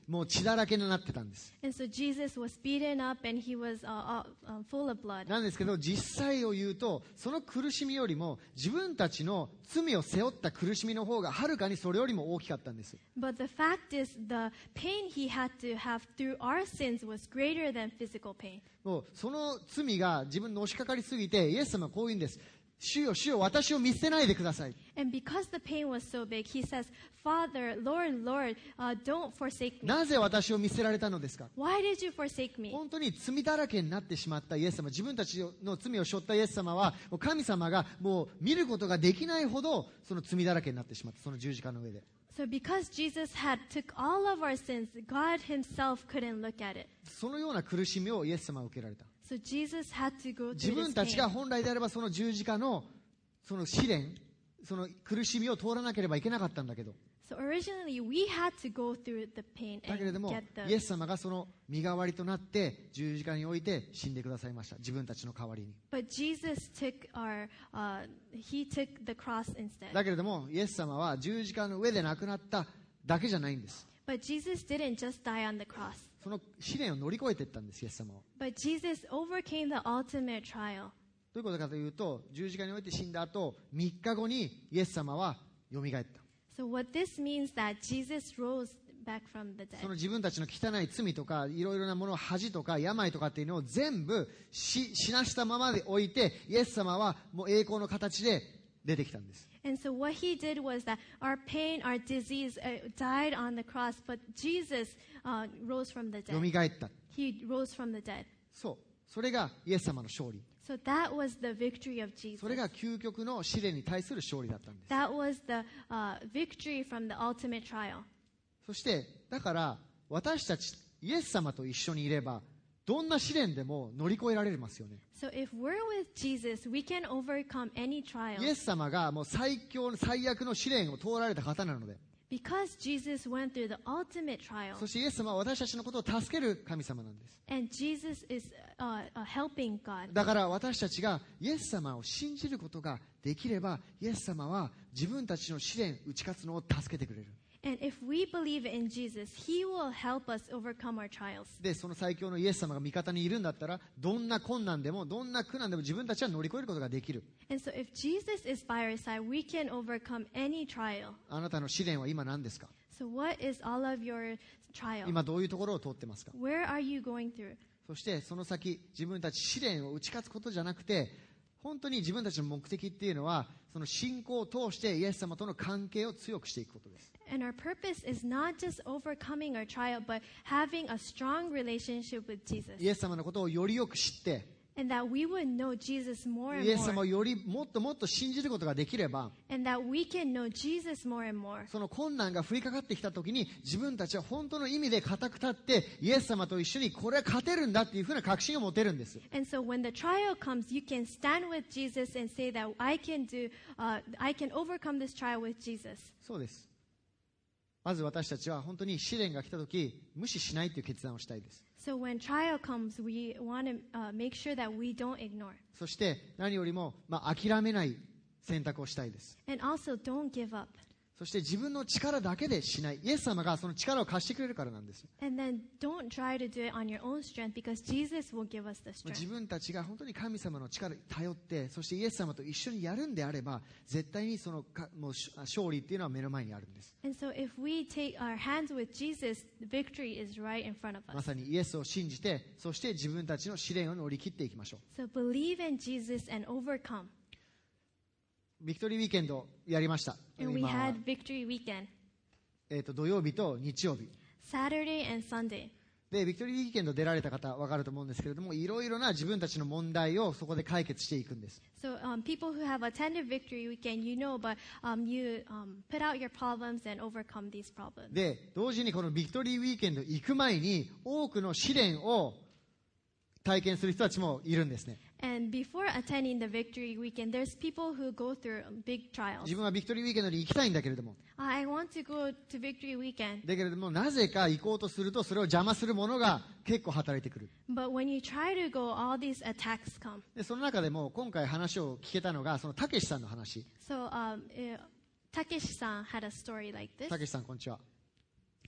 Speaker 3: もう血だらけになってたんです。
Speaker 2: And so Jesus was beaten up and he was full of blood.
Speaker 3: なんですけど、実際を言うと、その苦しみよりも自分たちの罪を背負った苦しみの方がはるかにそれよりも大きかったんです。
Speaker 2: But the fact is, the pain he had to have through our sins was greater than physical pain.
Speaker 3: もうその罪が自分に押しかかりすぎて、イエス様はこう言うんです。主よ、主よ、私を見捨てないでください。
Speaker 2: And because the pain was so big, he says, Father, Lord, Lord, don't forsake me.
Speaker 3: なぜ私を見捨てられたのですか。
Speaker 2: Why did you forsake me?
Speaker 3: 本当に罪だらけになってしまったイエス様、自分たちの罪を背負ったイエス様は、もう神様がもう見ることができないほどその罪だらけになってしまった、その十字架の上で。
Speaker 2: So because Jesus had took all of our sins, God himself couldn't look at it.
Speaker 3: そのような苦しみをイエス様は受けられた。
Speaker 2: So Jesus had to go
Speaker 3: 自
Speaker 2: through
Speaker 3: 分
Speaker 2: this
Speaker 3: たちが
Speaker 2: pain.
Speaker 3: 本来であればその十字架のその試練、その苦しみを通らなければいけなかったんだけど、
Speaker 2: So originally we had to go through the pain
Speaker 3: だけれど
Speaker 2: and
Speaker 3: も
Speaker 2: get
Speaker 3: イエ
Speaker 2: the.
Speaker 3: ス様がその身代わりとなって十字架において死んでくださいました。自分たちの代わりに。
Speaker 2: But Jesus took he took the cross instead.
Speaker 3: だけれどもイエス様は十字架の上で亡くなっただけじゃないんです。
Speaker 2: But Jesus didn't just die on the cross.
Speaker 3: その試練を乗り越えていったんです、イエス様は。
Speaker 2: But Jesus overcame the ultimate trial.
Speaker 3: どういうことかというと、十字架において死んだ後、3日後にイエス様はよみがえった。
Speaker 2: So what this means that Jesus rose back from the
Speaker 3: その
Speaker 2: dead.
Speaker 3: 自分たちの汚い罪とかいろいろなもの、恥とか病とかっていうのを全部死なしたままで置いて、イエス様はもう栄光の形で出てきたんです。
Speaker 2: And so what he did was that our pain, our disease died on the cross, but Jesus rose from the
Speaker 3: よみ
Speaker 2: dead.
Speaker 3: がえった。
Speaker 2: He rose from the dead.
Speaker 3: そう。それがイエス様の勝利。
Speaker 2: So that was the victory of
Speaker 3: そ
Speaker 2: Jesus.
Speaker 3: れが究極の試練に対する勝利だったんです。
Speaker 2: That was the victory from the ultimate trial.
Speaker 3: そして、だから私たちイエス様と一緒にいれば、どんな試練でも乗り越えられますよね。
Speaker 2: So if we're with Jesus, we can overcome any trial.
Speaker 3: イエス様がもう最悪の試練を通られた方なので、
Speaker 2: Because Jesus went through the ultimate trial.
Speaker 3: そしてイエス様は私たちのことを助ける神様なんです。
Speaker 2: And Jesus is helping God.
Speaker 3: だから私たちがイエス様を信じることができれば、イエス様は自分たちの試練、打ち勝つのを助けてくれる。
Speaker 2: And if we believe in Jesus, He will help us overcome our trials.
Speaker 3: で、その最強のイエス様が味方にいるんだったら、どんな困難でも、どんな苦難でも自分たちは乗り越えることができる。
Speaker 2: And so if Jesus is by our side, we can overcome any trial.
Speaker 3: あなたの試練は今何ですか？
Speaker 2: So what is all of your trial?
Speaker 3: 今どういうところを通ってますか？
Speaker 2: Where are you going through?
Speaker 3: そしてその先、自分たち試練を打ち勝つことじゃなくて、本当に自分たちの目的っていうのは、その信仰を通してイエス様との関係を強くしていくことです。
Speaker 2: And our purpose is not just overcoming our trial, but having a strong relationship with Jesus.
Speaker 3: イエス様のことをよりよく知って、
Speaker 2: And that we would know Jesus more
Speaker 3: イエ
Speaker 2: and
Speaker 3: ス様
Speaker 2: more.
Speaker 3: をよりもっともっと信じることができれば、
Speaker 2: And that we can know Jesus more and more.
Speaker 3: その困難が降りかかってきたときに、自分たちは本当の意味で固く立って、イエス様と一緒にこれは勝てるんだっていうふうな確信を持てるんです。
Speaker 2: And so when the trial comes, you can stand with Jesus and say that I can overcome this trial with Jesus.
Speaker 3: そうです。まず私たちは本当に試練が来たとき、無視しないという決断をしたいです。
Speaker 2: So when trial comes, we want to make sure that we don't ignore.
Speaker 3: そして何よりも、諦めない選択をしたいです。
Speaker 2: And also don't give up.
Speaker 3: そして自分の力だけでしない。イエス様がその力を貸してくれるからなんです。
Speaker 2: And then don't try to do it on your own strength because Jesus will give us the
Speaker 3: 自
Speaker 2: strength.
Speaker 3: 分たちが本当に神様の力に頼って、そしてイエス様と一緒にやるんであれば、絶対にそのもう勝利っていうのは目の前にあるんです。
Speaker 2: And so if we take our hands with Jesus, the victory is right in front of
Speaker 3: ま
Speaker 2: us.
Speaker 3: さにイエスを信じて、そして自分たちの試練を乗り切っていきましょう。
Speaker 2: So believe in Jesus and overcome.
Speaker 3: ビクトリーウィーケンドやりました。
Speaker 2: And we
Speaker 3: 今
Speaker 2: had victory weekend,
Speaker 3: 土曜日と日曜日。
Speaker 2: Saturday and Sunday.
Speaker 3: で、ビクトリーウィーケンド出られた方分かると思うんですけれども、いろいろな自分たちの問題をそこで解決していくんです。
Speaker 2: So people who have attended victory weekend, you know, but you put out your problems and overcome these problems.
Speaker 3: で、同時にこのビクトリーウィーケンド行く前に多くの試練を体験する人たちもいるんですね。
Speaker 2: And before attending the victory weekend, there's people who go through big trials.
Speaker 3: 自分はビクトリーウィーケンドに行きたいんだけれども、
Speaker 2: I want to go to victory weekend.
Speaker 3: だけれどもなぜか行こうとするとそれを邪魔するものが結構働いてくる。
Speaker 2: But when you try to go, all these attacks come.
Speaker 3: で、その中でも今回話を聞けたのがそのたけしさんの話。
Speaker 2: So Takeshi-san had a story like this.
Speaker 3: たけしさんこんにちは。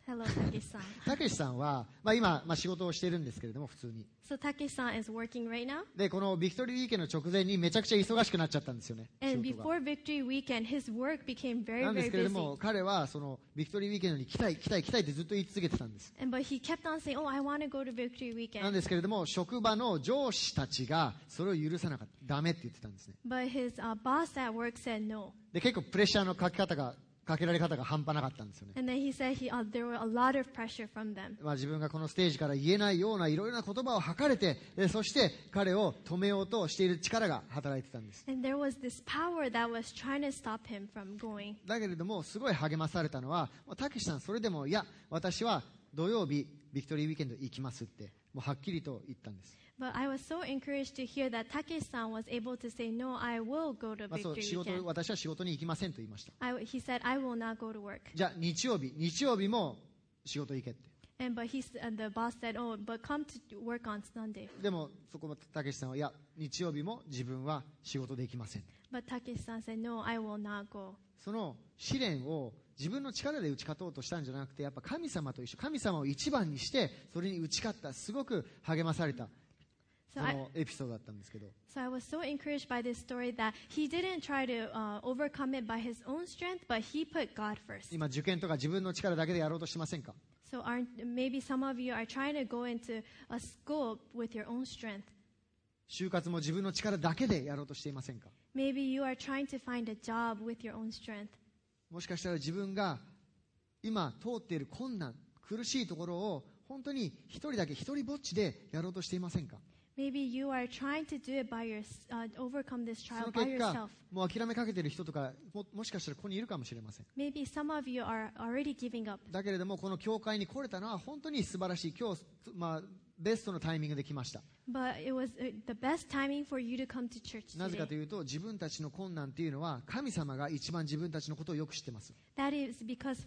Speaker 2: Hello, Takeshi-san.
Speaker 3: たけしさんは、今、仕事をしているんですけれども、普通に。
Speaker 2: So Takeshi-san is working right now.
Speaker 3: で、このビクトリーウィーケンド直前にめちゃくちゃ忙しくなっちゃったんですよね。
Speaker 2: And
Speaker 3: 仕事が
Speaker 2: before Victory Weekend, his work became very,
Speaker 3: なんです
Speaker 2: very
Speaker 3: けれど
Speaker 2: busy.
Speaker 3: も、彼はそのビクトリーウィーケンドに来たいってずっと言い続けてたんです。
Speaker 2: But he kept on saying, "Oh, I want to go to Victory
Speaker 3: なん
Speaker 2: Weekend."
Speaker 3: ですけれども、職場の上司たちがそれを許さなかった。ダメって言ってたんですね。
Speaker 2: But his boss at work said no.
Speaker 3: で、結構プレッシャーのかけられ方が半端なかったんですよね。
Speaker 2: And then he said there were a lot of pressure from them.
Speaker 3: 自分がこのステージから言えないようないろいろな言葉を吐かれて、そして彼を止めようとしている力が働いてたんです。
Speaker 2: And there was this power that was trying to stop him from going.
Speaker 3: だけれども、すごい励まされたのは、たけしさん、それでも、いや、私は土曜日、ビクトリーウィーケンド行きますって、もうはっきりと言ったんです。
Speaker 2: But I was so encouraged to hear that Takeshi-san was able to say, "No, I will go to
Speaker 3: そう
Speaker 2: Victory
Speaker 3: 私
Speaker 2: Weekend."
Speaker 3: は仕事に行きませんと言いました。
Speaker 2: He said, "I will not go to work."
Speaker 3: じゃあ日曜日も仕事行けって。
Speaker 2: But the boss said, "Oh, but come to work on Sunday."
Speaker 3: でもそこもたけしさんは、いや、日曜日も自分は仕事で行きません。
Speaker 2: But Takeshi-san said, "No, I will not go."
Speaker 3: その試練を自分の力で打ち勝とうとしたんじゃなくて、やっぱ神様と一緒、神様を一番にしてそれに打ち勝った、すごく励まされたそのエピソードだったんですけど。
Speaker 2: So I was so encouraged by this story that he didn't try to overcome it by his own strength, but he put God first.
Speaker 3: 今受験とか自分の力だけでやろうとしてませんか？
Speaker 2: So maybe some of you are trying to go into a school with your own strength.
Speaker 3: 就活も自分の力だけでやろうとしていませんか？
Speaker 2: Maybe you are trying to find a job with your own strength.
Speaker 3: もしかしたら自分が今通っている困難、苦しいところを本当に一人だけ、一人ぼっちでやろうとしていませんか？
Speaker 2: Maybe you are trying to do it overcome this
Speaker 3: そ
Speaker 2: trial
Speaker 3: の
Speaker 2: by
Speaker 3: 結果
Speaker 2: yourself.
Speaker 3: もう諦めかけている人とか もしかしたらここにいるかもしれません。
Speaker 2: Maybe some of you are already giving up.
Speaker 3: だけれどもこの教会に来れたのは本当に素晴らしい。今日、ベストのタイミングで来ました。
Speaker 2: But it was the best timing for you to come to church
Speaker 3: なぜかと
Speaker 2: today.
Speaker 3: いうと、自分たちの困難というのは神様が一番自分たちのことをよく知っています。
Speaker 2: That is because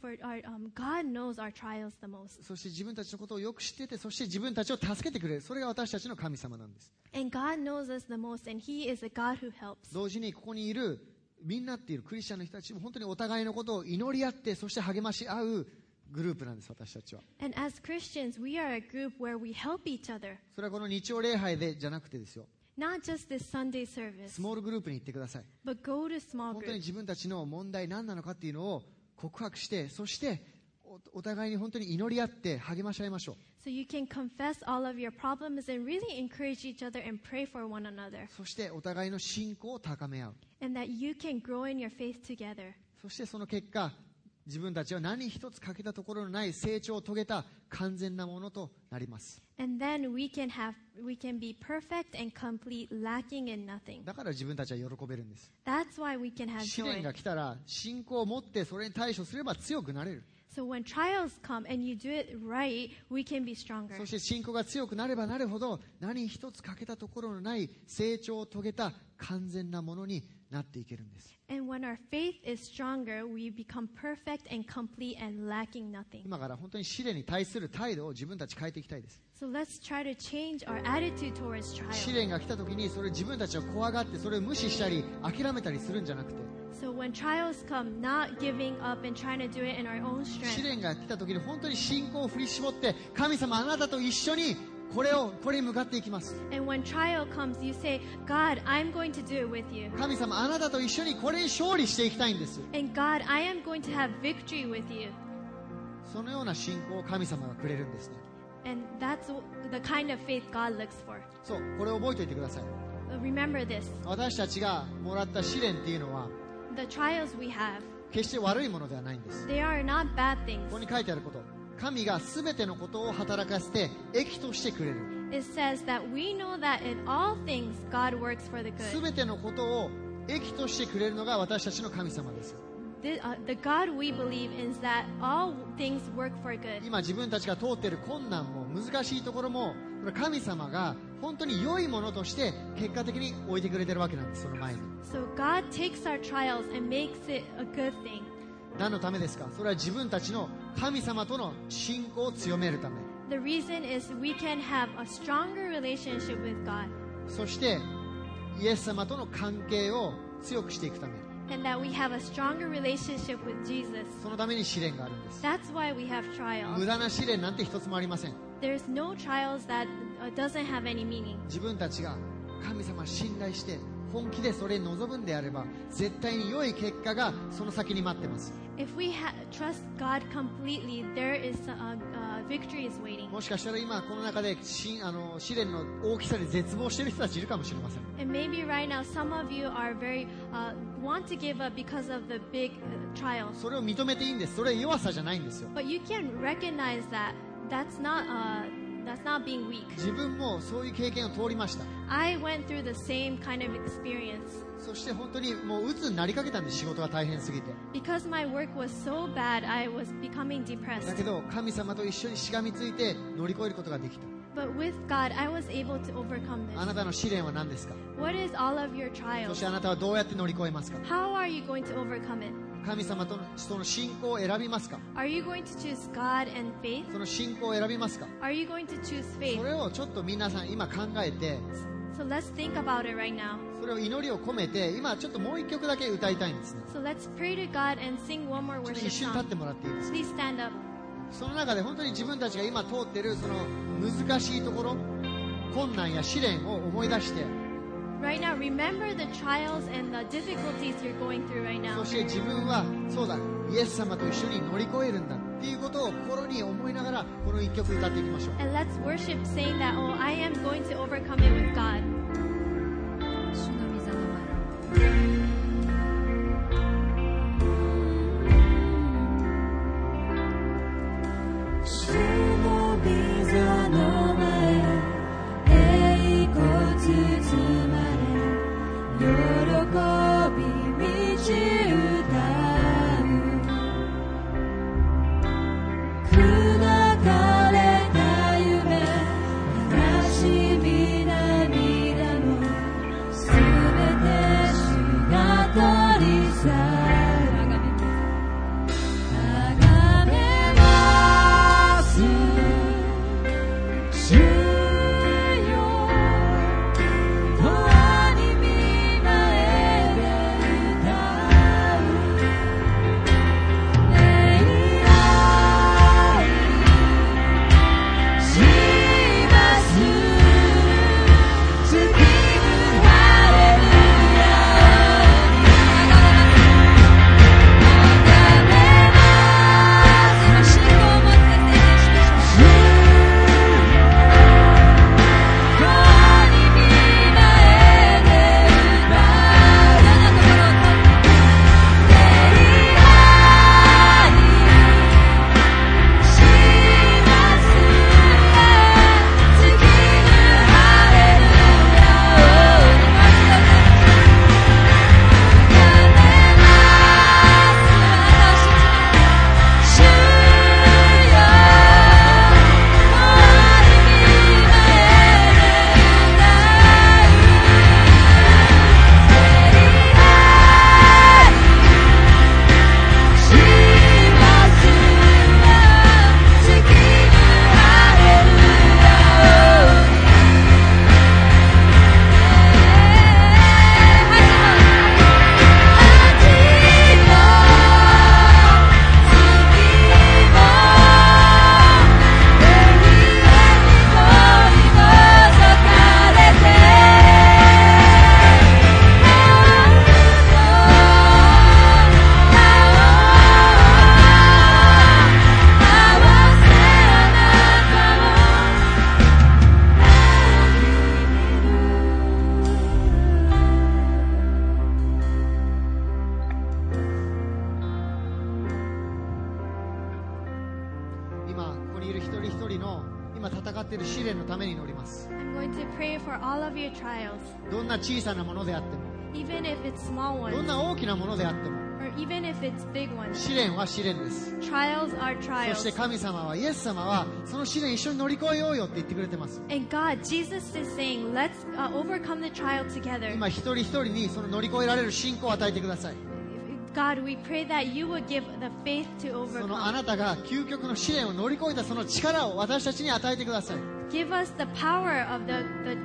Speaker 2: God knows our trials the most.
Speaker 3: そして自分たちのことをよく知っていて、そして自分たちを助けてくれる、それが私たちの神様なんです。
Speaker 2: And God knows us the most, and He is a God who helps.
Speaker 3: 同時にここにいるみんなっているクリスチャンの人たちも本当にお互いのことを祈り合って、そして励まし合うグループなんです、私たちは。
Speaker 2: And as Christians, we are a group where we help each other.
Speaker 3: それはこの日曜礼拝でじゃなくてですよ、
Speaker 2: Not just this Sunday service,
Speaker 3: スモールグループに行ってください。
Speaker 2: but go to small
Speaker 3: 本当に
Speaker 2: groups.
Speaker 3: 自分たちの問題何なのかっていうのを告白して、そしてお互いに本当に祈り合って励まし合いましょう。
Speaker 2: So you can confess all of your problems and really encourage each other and pray for one another.
Speaker 3: そしてお互いの信仰を高め合う。
Speaker 2: And that you can grow in your faith together.
Speaker 3: そしてその結果、自分たちは何一つ欠けたところのない成長を遂げた完全なものとなります。
Speaker 2: And then we can be perfect and complete, lacking in nothing.
Speaker 3: だから自分たちは喜べるんです。
Speaker 2: That's why we can have
Speaker 3: 試練
Speaker 2: joy.
Speaker 3: が来たら信仰を持ってそれに対処すれば強くなれる。
Speaker 2: So when trials come and you do it right, we can be stronger.
Speaker 3: そして信仰が強くなればなるほど、何一つ欠けたところのない成長を遂げた完全なものになっていけるんです。
Speaker 2: And when our faith is stronger, we become perfect and complete and lacking nothing.
Speaker 3: 今から本当に試練に対する態度を自分たち変えていきたいです。
Speaker 2: So let's try to change our attitude towards
Speaker 3: 試
Speaker 2: trials.
Speaker 3: 練が来た時にそれ自分たちを怖がってそれを無視したり諦めたりするんじゃなくて、
Speaker 2: So when trials come, not giving up and trying to do it in our own
Speaker 3: 試
Speaker 2: strength.
Speaker 3: 練が来た時に本当に信仰を振り絞って、神様あなたと一緒にこれに向かっていきます。
Speaker 2: And when trial comes, you say, God, I'm going to do it with you.
Speaker 3: 神様あなたと一緒にこれに勝利していきたいんです。
Speaker 2: And God, I am going to have victory with you.
Speaker 3: そのような信仰を神様がくれるんですね。
Speaker 2: And that's the kind of faith God looks for.
Speaker 3: そう、これを覚えておいてください。
Speaker 2: Remember this.
Speaker 3: 私たちがもらった試練っていうのは
Speaker 2: The trials we have,
Speaker 3: 決して悪いものではないんです。
Speaker 2: they are not bad
Speaker 3: ここ
Speaker 2: things.
Speaker 3: に書いてあること、神がすべてのことを働かせて益としてくれる。
Speaker 2: It says that we know that in all things God works for the
Speaker 3: す
Speaker 2: good.
Speaker 3: べてのことを益としてくれるのが私たちの神様です。
Speaker 2: The God we believe is that all things work for good.
Speaker 3: 今自分たちが通っている困難も難しいところも、これ神様が本当に良いものとして結果的に置いてくれてるわけなんです。その前に
Speaker 2: So God takes our trials and makes it a good thing.
Speaker 3: 何のためですか？それは自分たちの神様との信仰を強めるため、
Speaker 2: The reason is we can have a stronger relationship with God.
Speaker 3: そしてイエス様との関係を強くしていくため、
Speaker 2: and that we have a stronger relationship with Jesus.
Speaker 3: そのために試練があるんです。
Speaker 2: That's why we have trials.
Speaker 3: 無駄な試練なんて一つもありません。
Speaker 2: There's no trials that doesn't have any meaning.
Speaker 3: 自分たちが神様を信頼して本気でそれに臨むんであれば、絶対に良い結果がその先に待ってます。
Speaker 2: If we trust God completely, there is victory is waiting.
Speaker 3: もしかしたら今この中で試練の大きさで絶望している人たちいるかもしれません。
Speaker 2: And maybe right now some of you are very want to give up because of the big trials.
Speaker 3: それを認めていいんです。それは弱さじゃないんですよ。
Speaker 2: But you can recognize that that's not being weak.
Speaker 3: 自分もそういう経験を通りました。
Speaker 2: I went through the same kind of experience.
Speaker 3: そして本当にもう鬱になりかけたんです。仕事が大変すぎて。
Speaker 2: Because my work was so bad, I was becoming
Speaker 3: だ
Speaker 2: depressed.
Speaker 3: けど神様と一緒にしがみついて乗り越えることができた。
Speaker 2: But with God, I was able to overcome
Speaker 3: あな
Speaker 2: this.
Speaker 3: たの試練は何ですか？
Speaker 2: What is all of your
Speaker 3: そ
Speaker 2: trials?
Speaker 3: してあなたはどうやって乗り越えますか？
Speaker 2: How are you going to overcome it?
Speaker 3: 神様とのその信仰を選びますか？
Speaker 2: Are you going to choose God and faith?
Speaker 3: その信仰を選びますか？
Speaker 2: Are you going to choose
Speaker 3: そ
Speaker 2: faith?
Speaker 3: れをちょっと皆さん今考えて、
Speaker 2: So let's think about it right now.
Speaker 3: それを祈りを込めて今ちょっともう一曲だけ歌いたいんですね。
Speaker 2: So let's pray to God and sing one more
Speaker 3: ちょっと
Speaker 2: worship
Speaker 3: 一緒に立っ
Speaker 2: song.
Speaker 3: てもらっていいですか？
Speaker 2: Please stand up.
Speaker 3: その中で本当に自分たちが今通っているその難しいところ、困難や試練を思い出して、
Speaker 2: Right now, remember the trials and the difficulties you're going through right
Speaker 3: そ
Speaker 2: now.
Speaker 3: して自分はそうだ、イエス様と一緒に乗り越えるんだっていうことを心に思いながらこの一曲歌っていきましょう。
Speaker 2: And let's worship saying that, oh, I am going to overcome it with God.
Speaker 1: 主の御座の前。
Speaker 4: 主の御座の前、栄光包まれ、喜び満ち歌う。砕かれた夢、悲しみ涙も、すべて主が取り去る。主よ、永遠に御前で歌う。礼拝します。月のハレルヤを高めます。信仰を持って宣言しましょう。
Speaker 3: 今ここにいる一人一人の今戦っている試練のために祈ります。
Speaker 2: I'm going to pray for all of your trials,
Speaker 3: どんな小さなものであっても、
Speaker 2: even if it's small
Speaker 3: どん
Speaker 2: ones,
Speaker 3: な大きなものであっても、
Speaker 2: or even if it's big ones.
Speaker 3: 試練は試練です。
Speaker 2: Trials are
Speaker 3: そして
Speaker 2: trials.
Speaker 3: 神様は、イエス様はその試練一緒に乗り越えようよって言ってくれてます。
Speaker 2: And God, Jesus is saying, let's overcome the trial together.
Speaker 3: 今一人一人にその乗り越えられる信仰を与えてください。
Speaker 2: God, we pray that you would give the faith to
Speaker 3: そのあ
Speaker 2: overcome.
Speaker 3: なたが究極の試練を乗り越えたその力を私たちに与えてください。
Speaker 2: Give us the power of the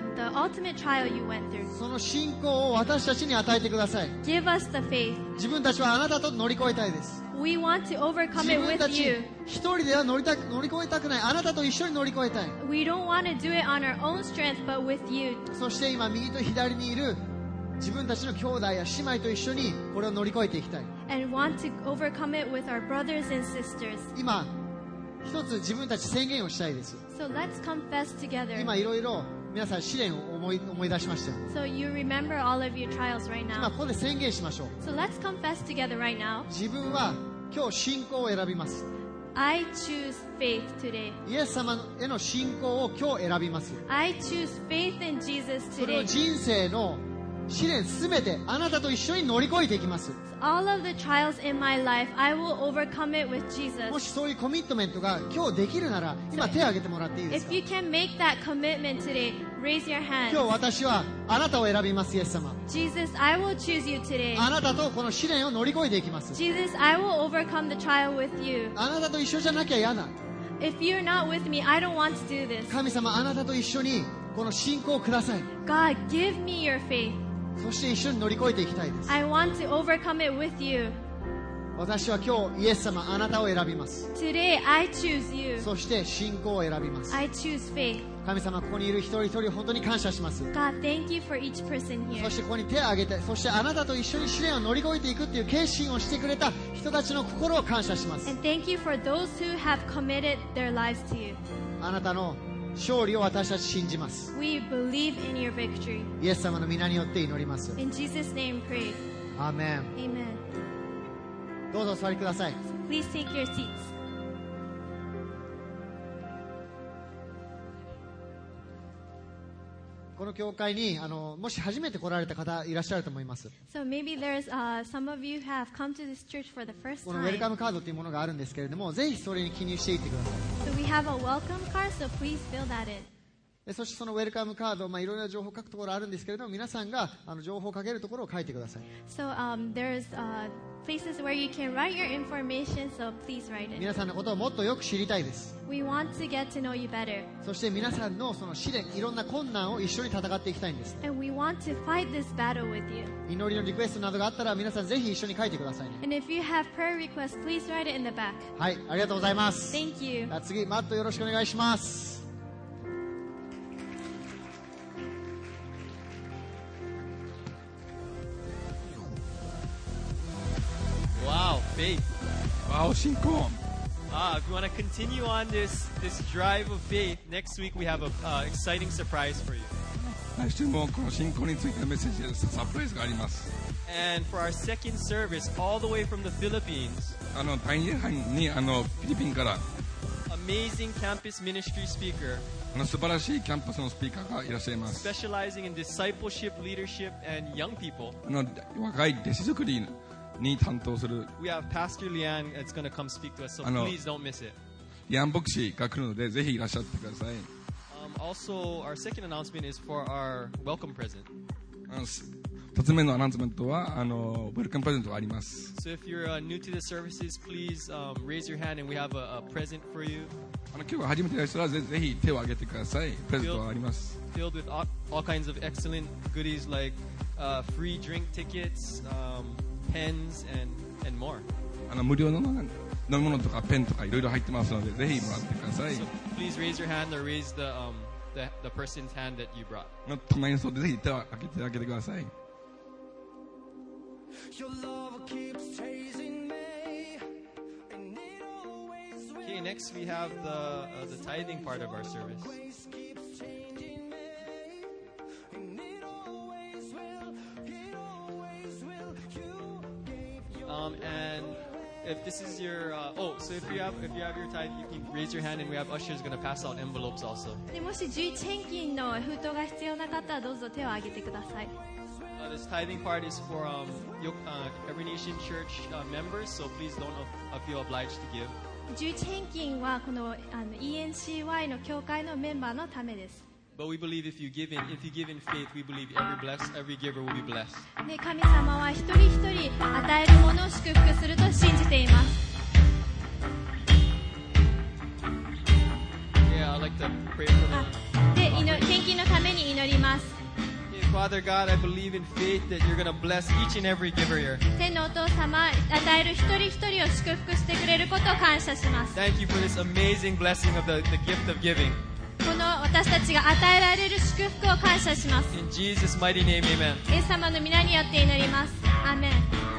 Speaker 2: the ultimate trial you went through.
Speaker 3: その信仰を私たちに与えてください。
Speaker 2: Give us the faith.
Speaker 3: 自分たちはあなたと乗り越えたいです。
Speaker 2: We want to overcome
Speaker 3: 自
Speaker 2: it
Speaker 3: 分た
Speaker 2: with
Speaker 3: ち
Speaker 2: you.
Speaker 3: 一人では乗り越えたくない。あなたと一緒に乗り越えたい。
Speaker 2: We don't want to do it on our own strength, but with you.
Speaker 3: そして今右と左にいる自分たちの兄弟や姉妹と一緒にこれを乗り越えていきたい。
Speaker 2: And want to overcome it with our brothers and sisters.
Speaker 3: 今一つ自分たち宣言をしたいです。
Speaker 2: So let's confess together.
Speaker 3: 今いろいろ皆さん試練を思い出しましたよ。
Speaker 2: So you remember all of your trials right
Speaker 3: 今
Speaker 2: now.
Speaker 3: ここで宣言しましょう。
Speaker 2: So let's confess together right now.
Speaker 3: 自分は今日信仰を選びます。
Speaker 2: I choose faith today.
Speaker 3: イエス様への信仰を今日選びます。
Speaker 2: I choose faith in Jesus
Speaker 3: それを
Speaker 2: today.
Speaker 3: 人生の試練すべてあなたと一緒に乗り越えていきます。
Speaker 2: All of the trials in my life, I will overcome it with
Speaker 3: も
Speaker 2: Jesus.
Speaker 3: しそういうコミットメントが今日できるなら今手を挙げてもらっていいです
Speaker 2: If
Speaker 3: か。
Speaker 2: you can make that commitment today, raise your
Speaker 3: 今日
Speaker 2: hand.
Speaker 3: 私はあなたを選びます。イエス様、
Speaker 2: Jesus, I will choose you today.
Speaker 3: あなたとこの試練を乗り越えていきます。
Speaker 2: Jesus, I will overcome the trial with you.
Speaker 3: あなたと一緒じゃなきゃ嫌だ。
Speaker 2: If you're not with me, I don't want to do this.
Speaker 3: 神様、あなたと一緒にこの信仰をください。
Speaker 2: God, give me your faith.
Speaker 3: そして一緒に乗り越えていきたいです。
Speaker 2: I want to overcome it with you.
Speaker 3: 私は今日イエス様、あなたを選びます。
Speaker 2: Today, I choose you.
Speaker 3: そして信仰を選びます。
Speaker 2: I choose faith.
Speaker 3: 神様、ここにいる一人一人本当に感謝します。
Speaker 2: God, thank you for each person
Speaker 3: そ
Speaker 2: here.
Speaker 3: してここに手を挙げて、そしてあなたと一緒に試練を乗り越えていくっていう決心をしてくれた人たちの心を感謝します。
Speaker 2: And thank you for those who have committed their lives to you.
Speaker 3: あなたの勝利を私たち信じます。
Speaker 2: We believe in your victory.
Speaker 3: イエス様の皆によって祈ります。
Speaker 2: In Jesus' name, pray.
Speaker 3: アーメン。
Speaker 2: Amen.
Speaker 3: どうぞお座りください。
Speaker 2: Please take your seats.
Speaker 3: この教会にもし初めて来られた方いらっしゃると思います。
Speaker 2: So maybe there's some of you have come to this church for the first
Speaker 3: このウェルカ
Speaker 2: time.
Speaker 3: ムカードというものがあるんですけれども、ぜひそれに記入していってください。
Speaker 2: So we have a welcome card, so please fill that in.
Speaker 3: そしてそのウェルカムカード、いろいろな情報を書くところあるんですけれども、皆さんが情報を書けるところを書いてください。
Speaker 2: So there's places where you can write your information, so please write it.
Speaker 3: 皆さんのことをもっとよく知りたいです。
Speaker 2: We want to get to know you better.
Speaker 3: そして皆さんのその試練、いろんな困難を一緒に戦っていきたいんです。
Speaker 2: And we want to fight this battle with you.
Speaker 3: 祈りのリクエストなどがあったら皆さんぜひ一緒に書いてくださいね。
Speaker 2: And if you have prayer requests, please write it in the back.
Speaker 3: はい、ありがとうございます。
Speaker 2: Thank you.
Speaker 3: じゃあ次、マットよろしくお願いします。
Speaker 5: Wow, faith.
Speaker 6: Wow, 信仰。
Speaker 5: If we want to continue on this drive of faith, next week we have an exciting surprise for you.
Speaker 6: 来週もこの信仰についてのメッセージでサプライズがあります。
Speaker 5: And for our second service, all the way from the Philippines,
Speaker 6: 第2杯にフィリピンから
Speaker 5: amazing campus ministry speaker
Speaker 6: 素晴らしいキャンパスのスピーカーがいらっしゃいます。
Speaker 5: specializing in discipleship, leadership, and young people.
Speaker 6: 若い弟子作りに担当する
Speaker 5: We have Pastor Liang that's going to come speak to us, so please don't miss it.
Speaker 6: ヤン牧師が来るのでぜひいらっしゃってください。
Speaker 5: Also, our second announcement is for our welcome present.
Speaker 6: 2つ目のアナウンスメントはウェルカムプレゼントがあります。
Speaker 5: So if you're new to the services, please raise your hand and we have a present for you.
Speaker 6: 今日は初めていらっしゃるらぜひ手を挙げてください。プレゼントがあります。
Speaker 5: Filled with all kinds of excellent goodies like free drink tickets, pens, and more.
Speaker 6: 無料の飲み物とかペンとかいろいろ入ってますのでぜひもらってください。
Speaker 5: So please raise your hand or raise the person's hand that you brought.
Speaker 6: 隣の人でぜひ手を挙げてあげてください。
Speaker 5: Okay, next we have the tithing part of our service. And if this is your so if you have your tithe, you can raise your hand and we have ushers going to pass out envelopes also.
Speaker 2: でもし11返金の封筒が必要な方はどうぞ手を挙げてください。
Speaker 5: This tithing part is for Every Nation Church members, so please don't feel obliged to give.
Speaker 2: 11返金はこのENCY の教会のメンバーのためです。
Speaker 5: But we believe if you give in faith, we believe every giver will be blessed.
Speaker 2: で、神様は一人一人与えるものを祝福すると信じています。
Speaker 5: Yeah, I'd like to pray for them.
Speaker 2: で、献金のために祈ります。
Speaker 5: Father God, I believe in faith that you're going to bless each and every giver here.
Speaker 2: 天のお父様、与える一人一人を祝福してくれることを感謝します。
Speaker 5: Thank you for this amazing blessing of the gift of giving.
Speaker 2: この私たちが与えられる祝福を感謝します。
Speaker 5: In Jesus' mighty name, amen.
Speaker 2: イエス様の皆によって祈ります。アーメン。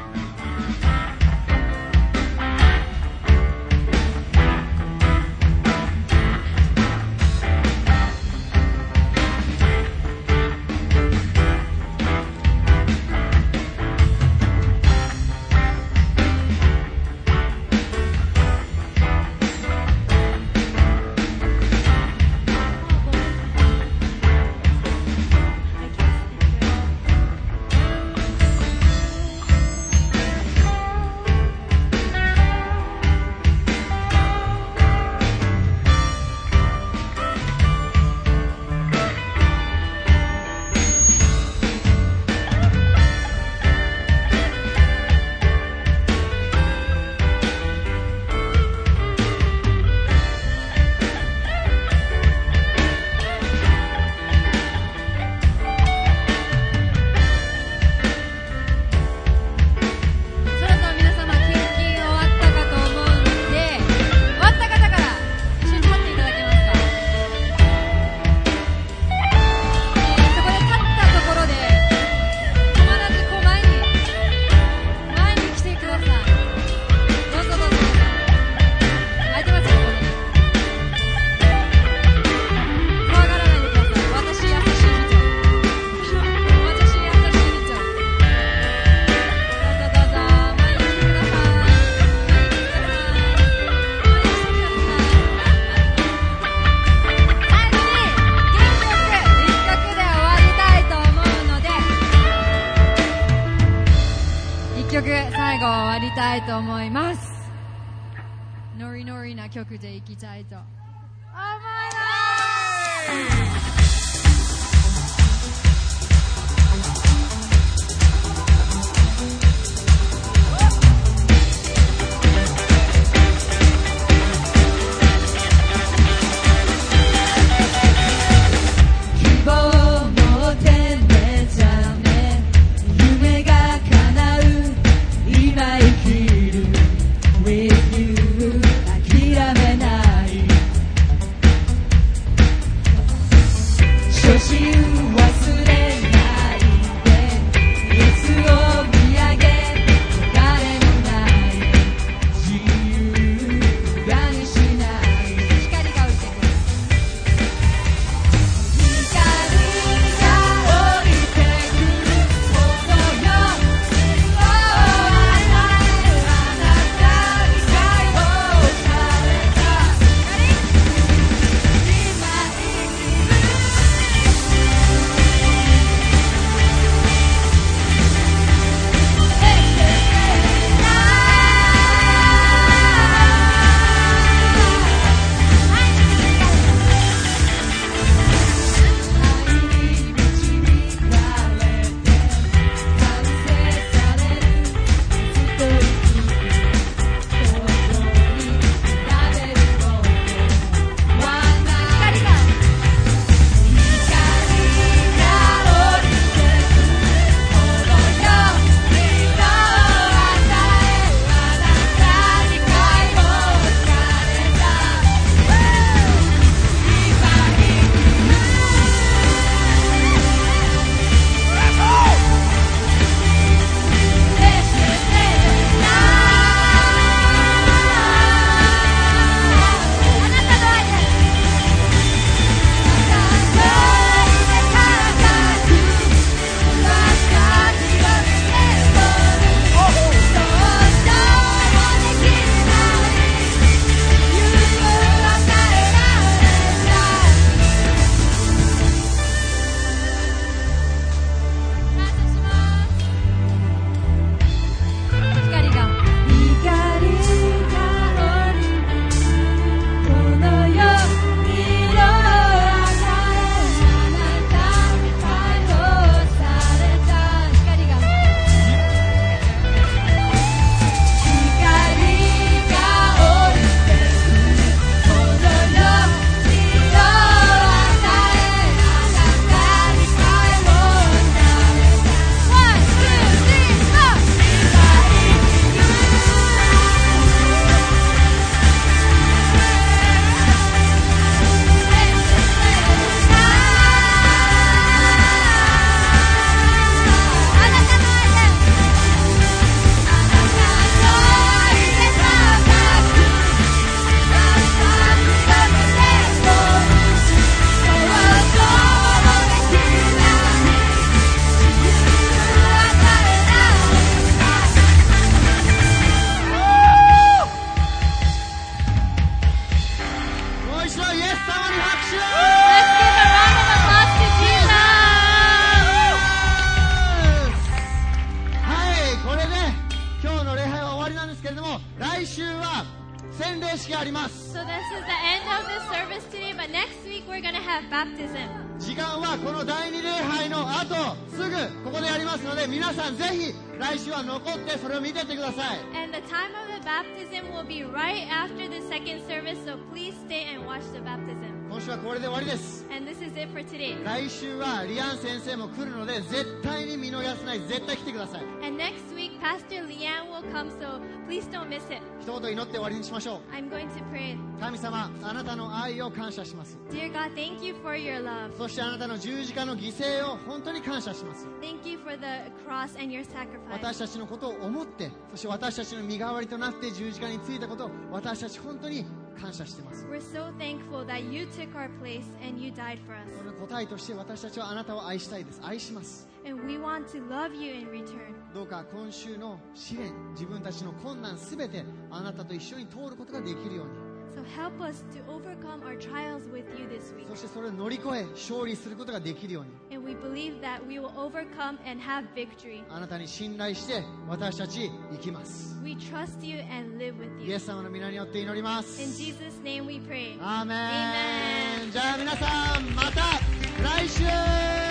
Speaker 4: と思います。ノリノリな曲でいきたいと思います。
Speaker 7: 忘れないで、イエスを見上げ
Speaker 3: しのイエス様に拍手を。
Speaker 2: Let's give a round of applause to Jesus.
Speaker 3: はい、これで今日の礼拝は終わりなんですけれども、来週は洗礼式があります。
Speaker 2: So this is the end of the service today, but next week we're going to have baptism.
Speaker 3: 時間はこの第2礼拝の後すぐここでやりますので、皆さんぜひ来週は残ってそれを見てってください。
Speaker 2: And the time of the baptism will be right after the second service, so please stay and watch the baptism.
Speaker 3: 今週はこれで終わりです。
Speaker 2: And this is it for today.
Speaker 3: 来週はリアン先生も来るので、絶対に見逃さない、絶対来てください。
Speaker 2: And next week, Pastor Leanne will come, so please don't miss it.
Speaker 3: 一言祈って終わりにしましょう。
Speaker 2: I'm going to pray.
Speaker 3: 神様、あなたの愛を感謝します。
Speaker 2: Dear God, thank you for your love.
Speaker 3: そしてあなたの十字架の犠牲を本当に感謝します。
Speaker 2: Thank you for the cross and your sacrifice.
Speaker 3: 私たちのことを思って、そして私たちの身代わりとなって十字架についたことを私たち本当に感謝しています。
Speaker 2: We're so thankful that you took our place and you died for us.
Speaker 3: その答えとして私たちはあなたを愛したいです。愛します。
Speaker 2: And we want to love you in return.
Speaker 3: どうか今週の試練、自分たちの困難すべてあなたと一緒に通ることができるように、
Speaker 2: So help us to overcome our trials with you this week.
Speaker 3: そしてそれを乗り越え勝利することができるように、
Speaker 2: And we believe that we will overcome and have victory.
Speaker 3: あなたに信頼して私たち生きます。
Speaker 2: We trust you and live with
Speaker 3: イエ
Speaker 2: you.
Speaker 3: ス様の皆によって祈ります。
Speaker 2: In Jesus' name we pray.
Speaker 3: アーメン。
Speaker 2: Amen.
Speaker 3: じゃあ皆さんまた来週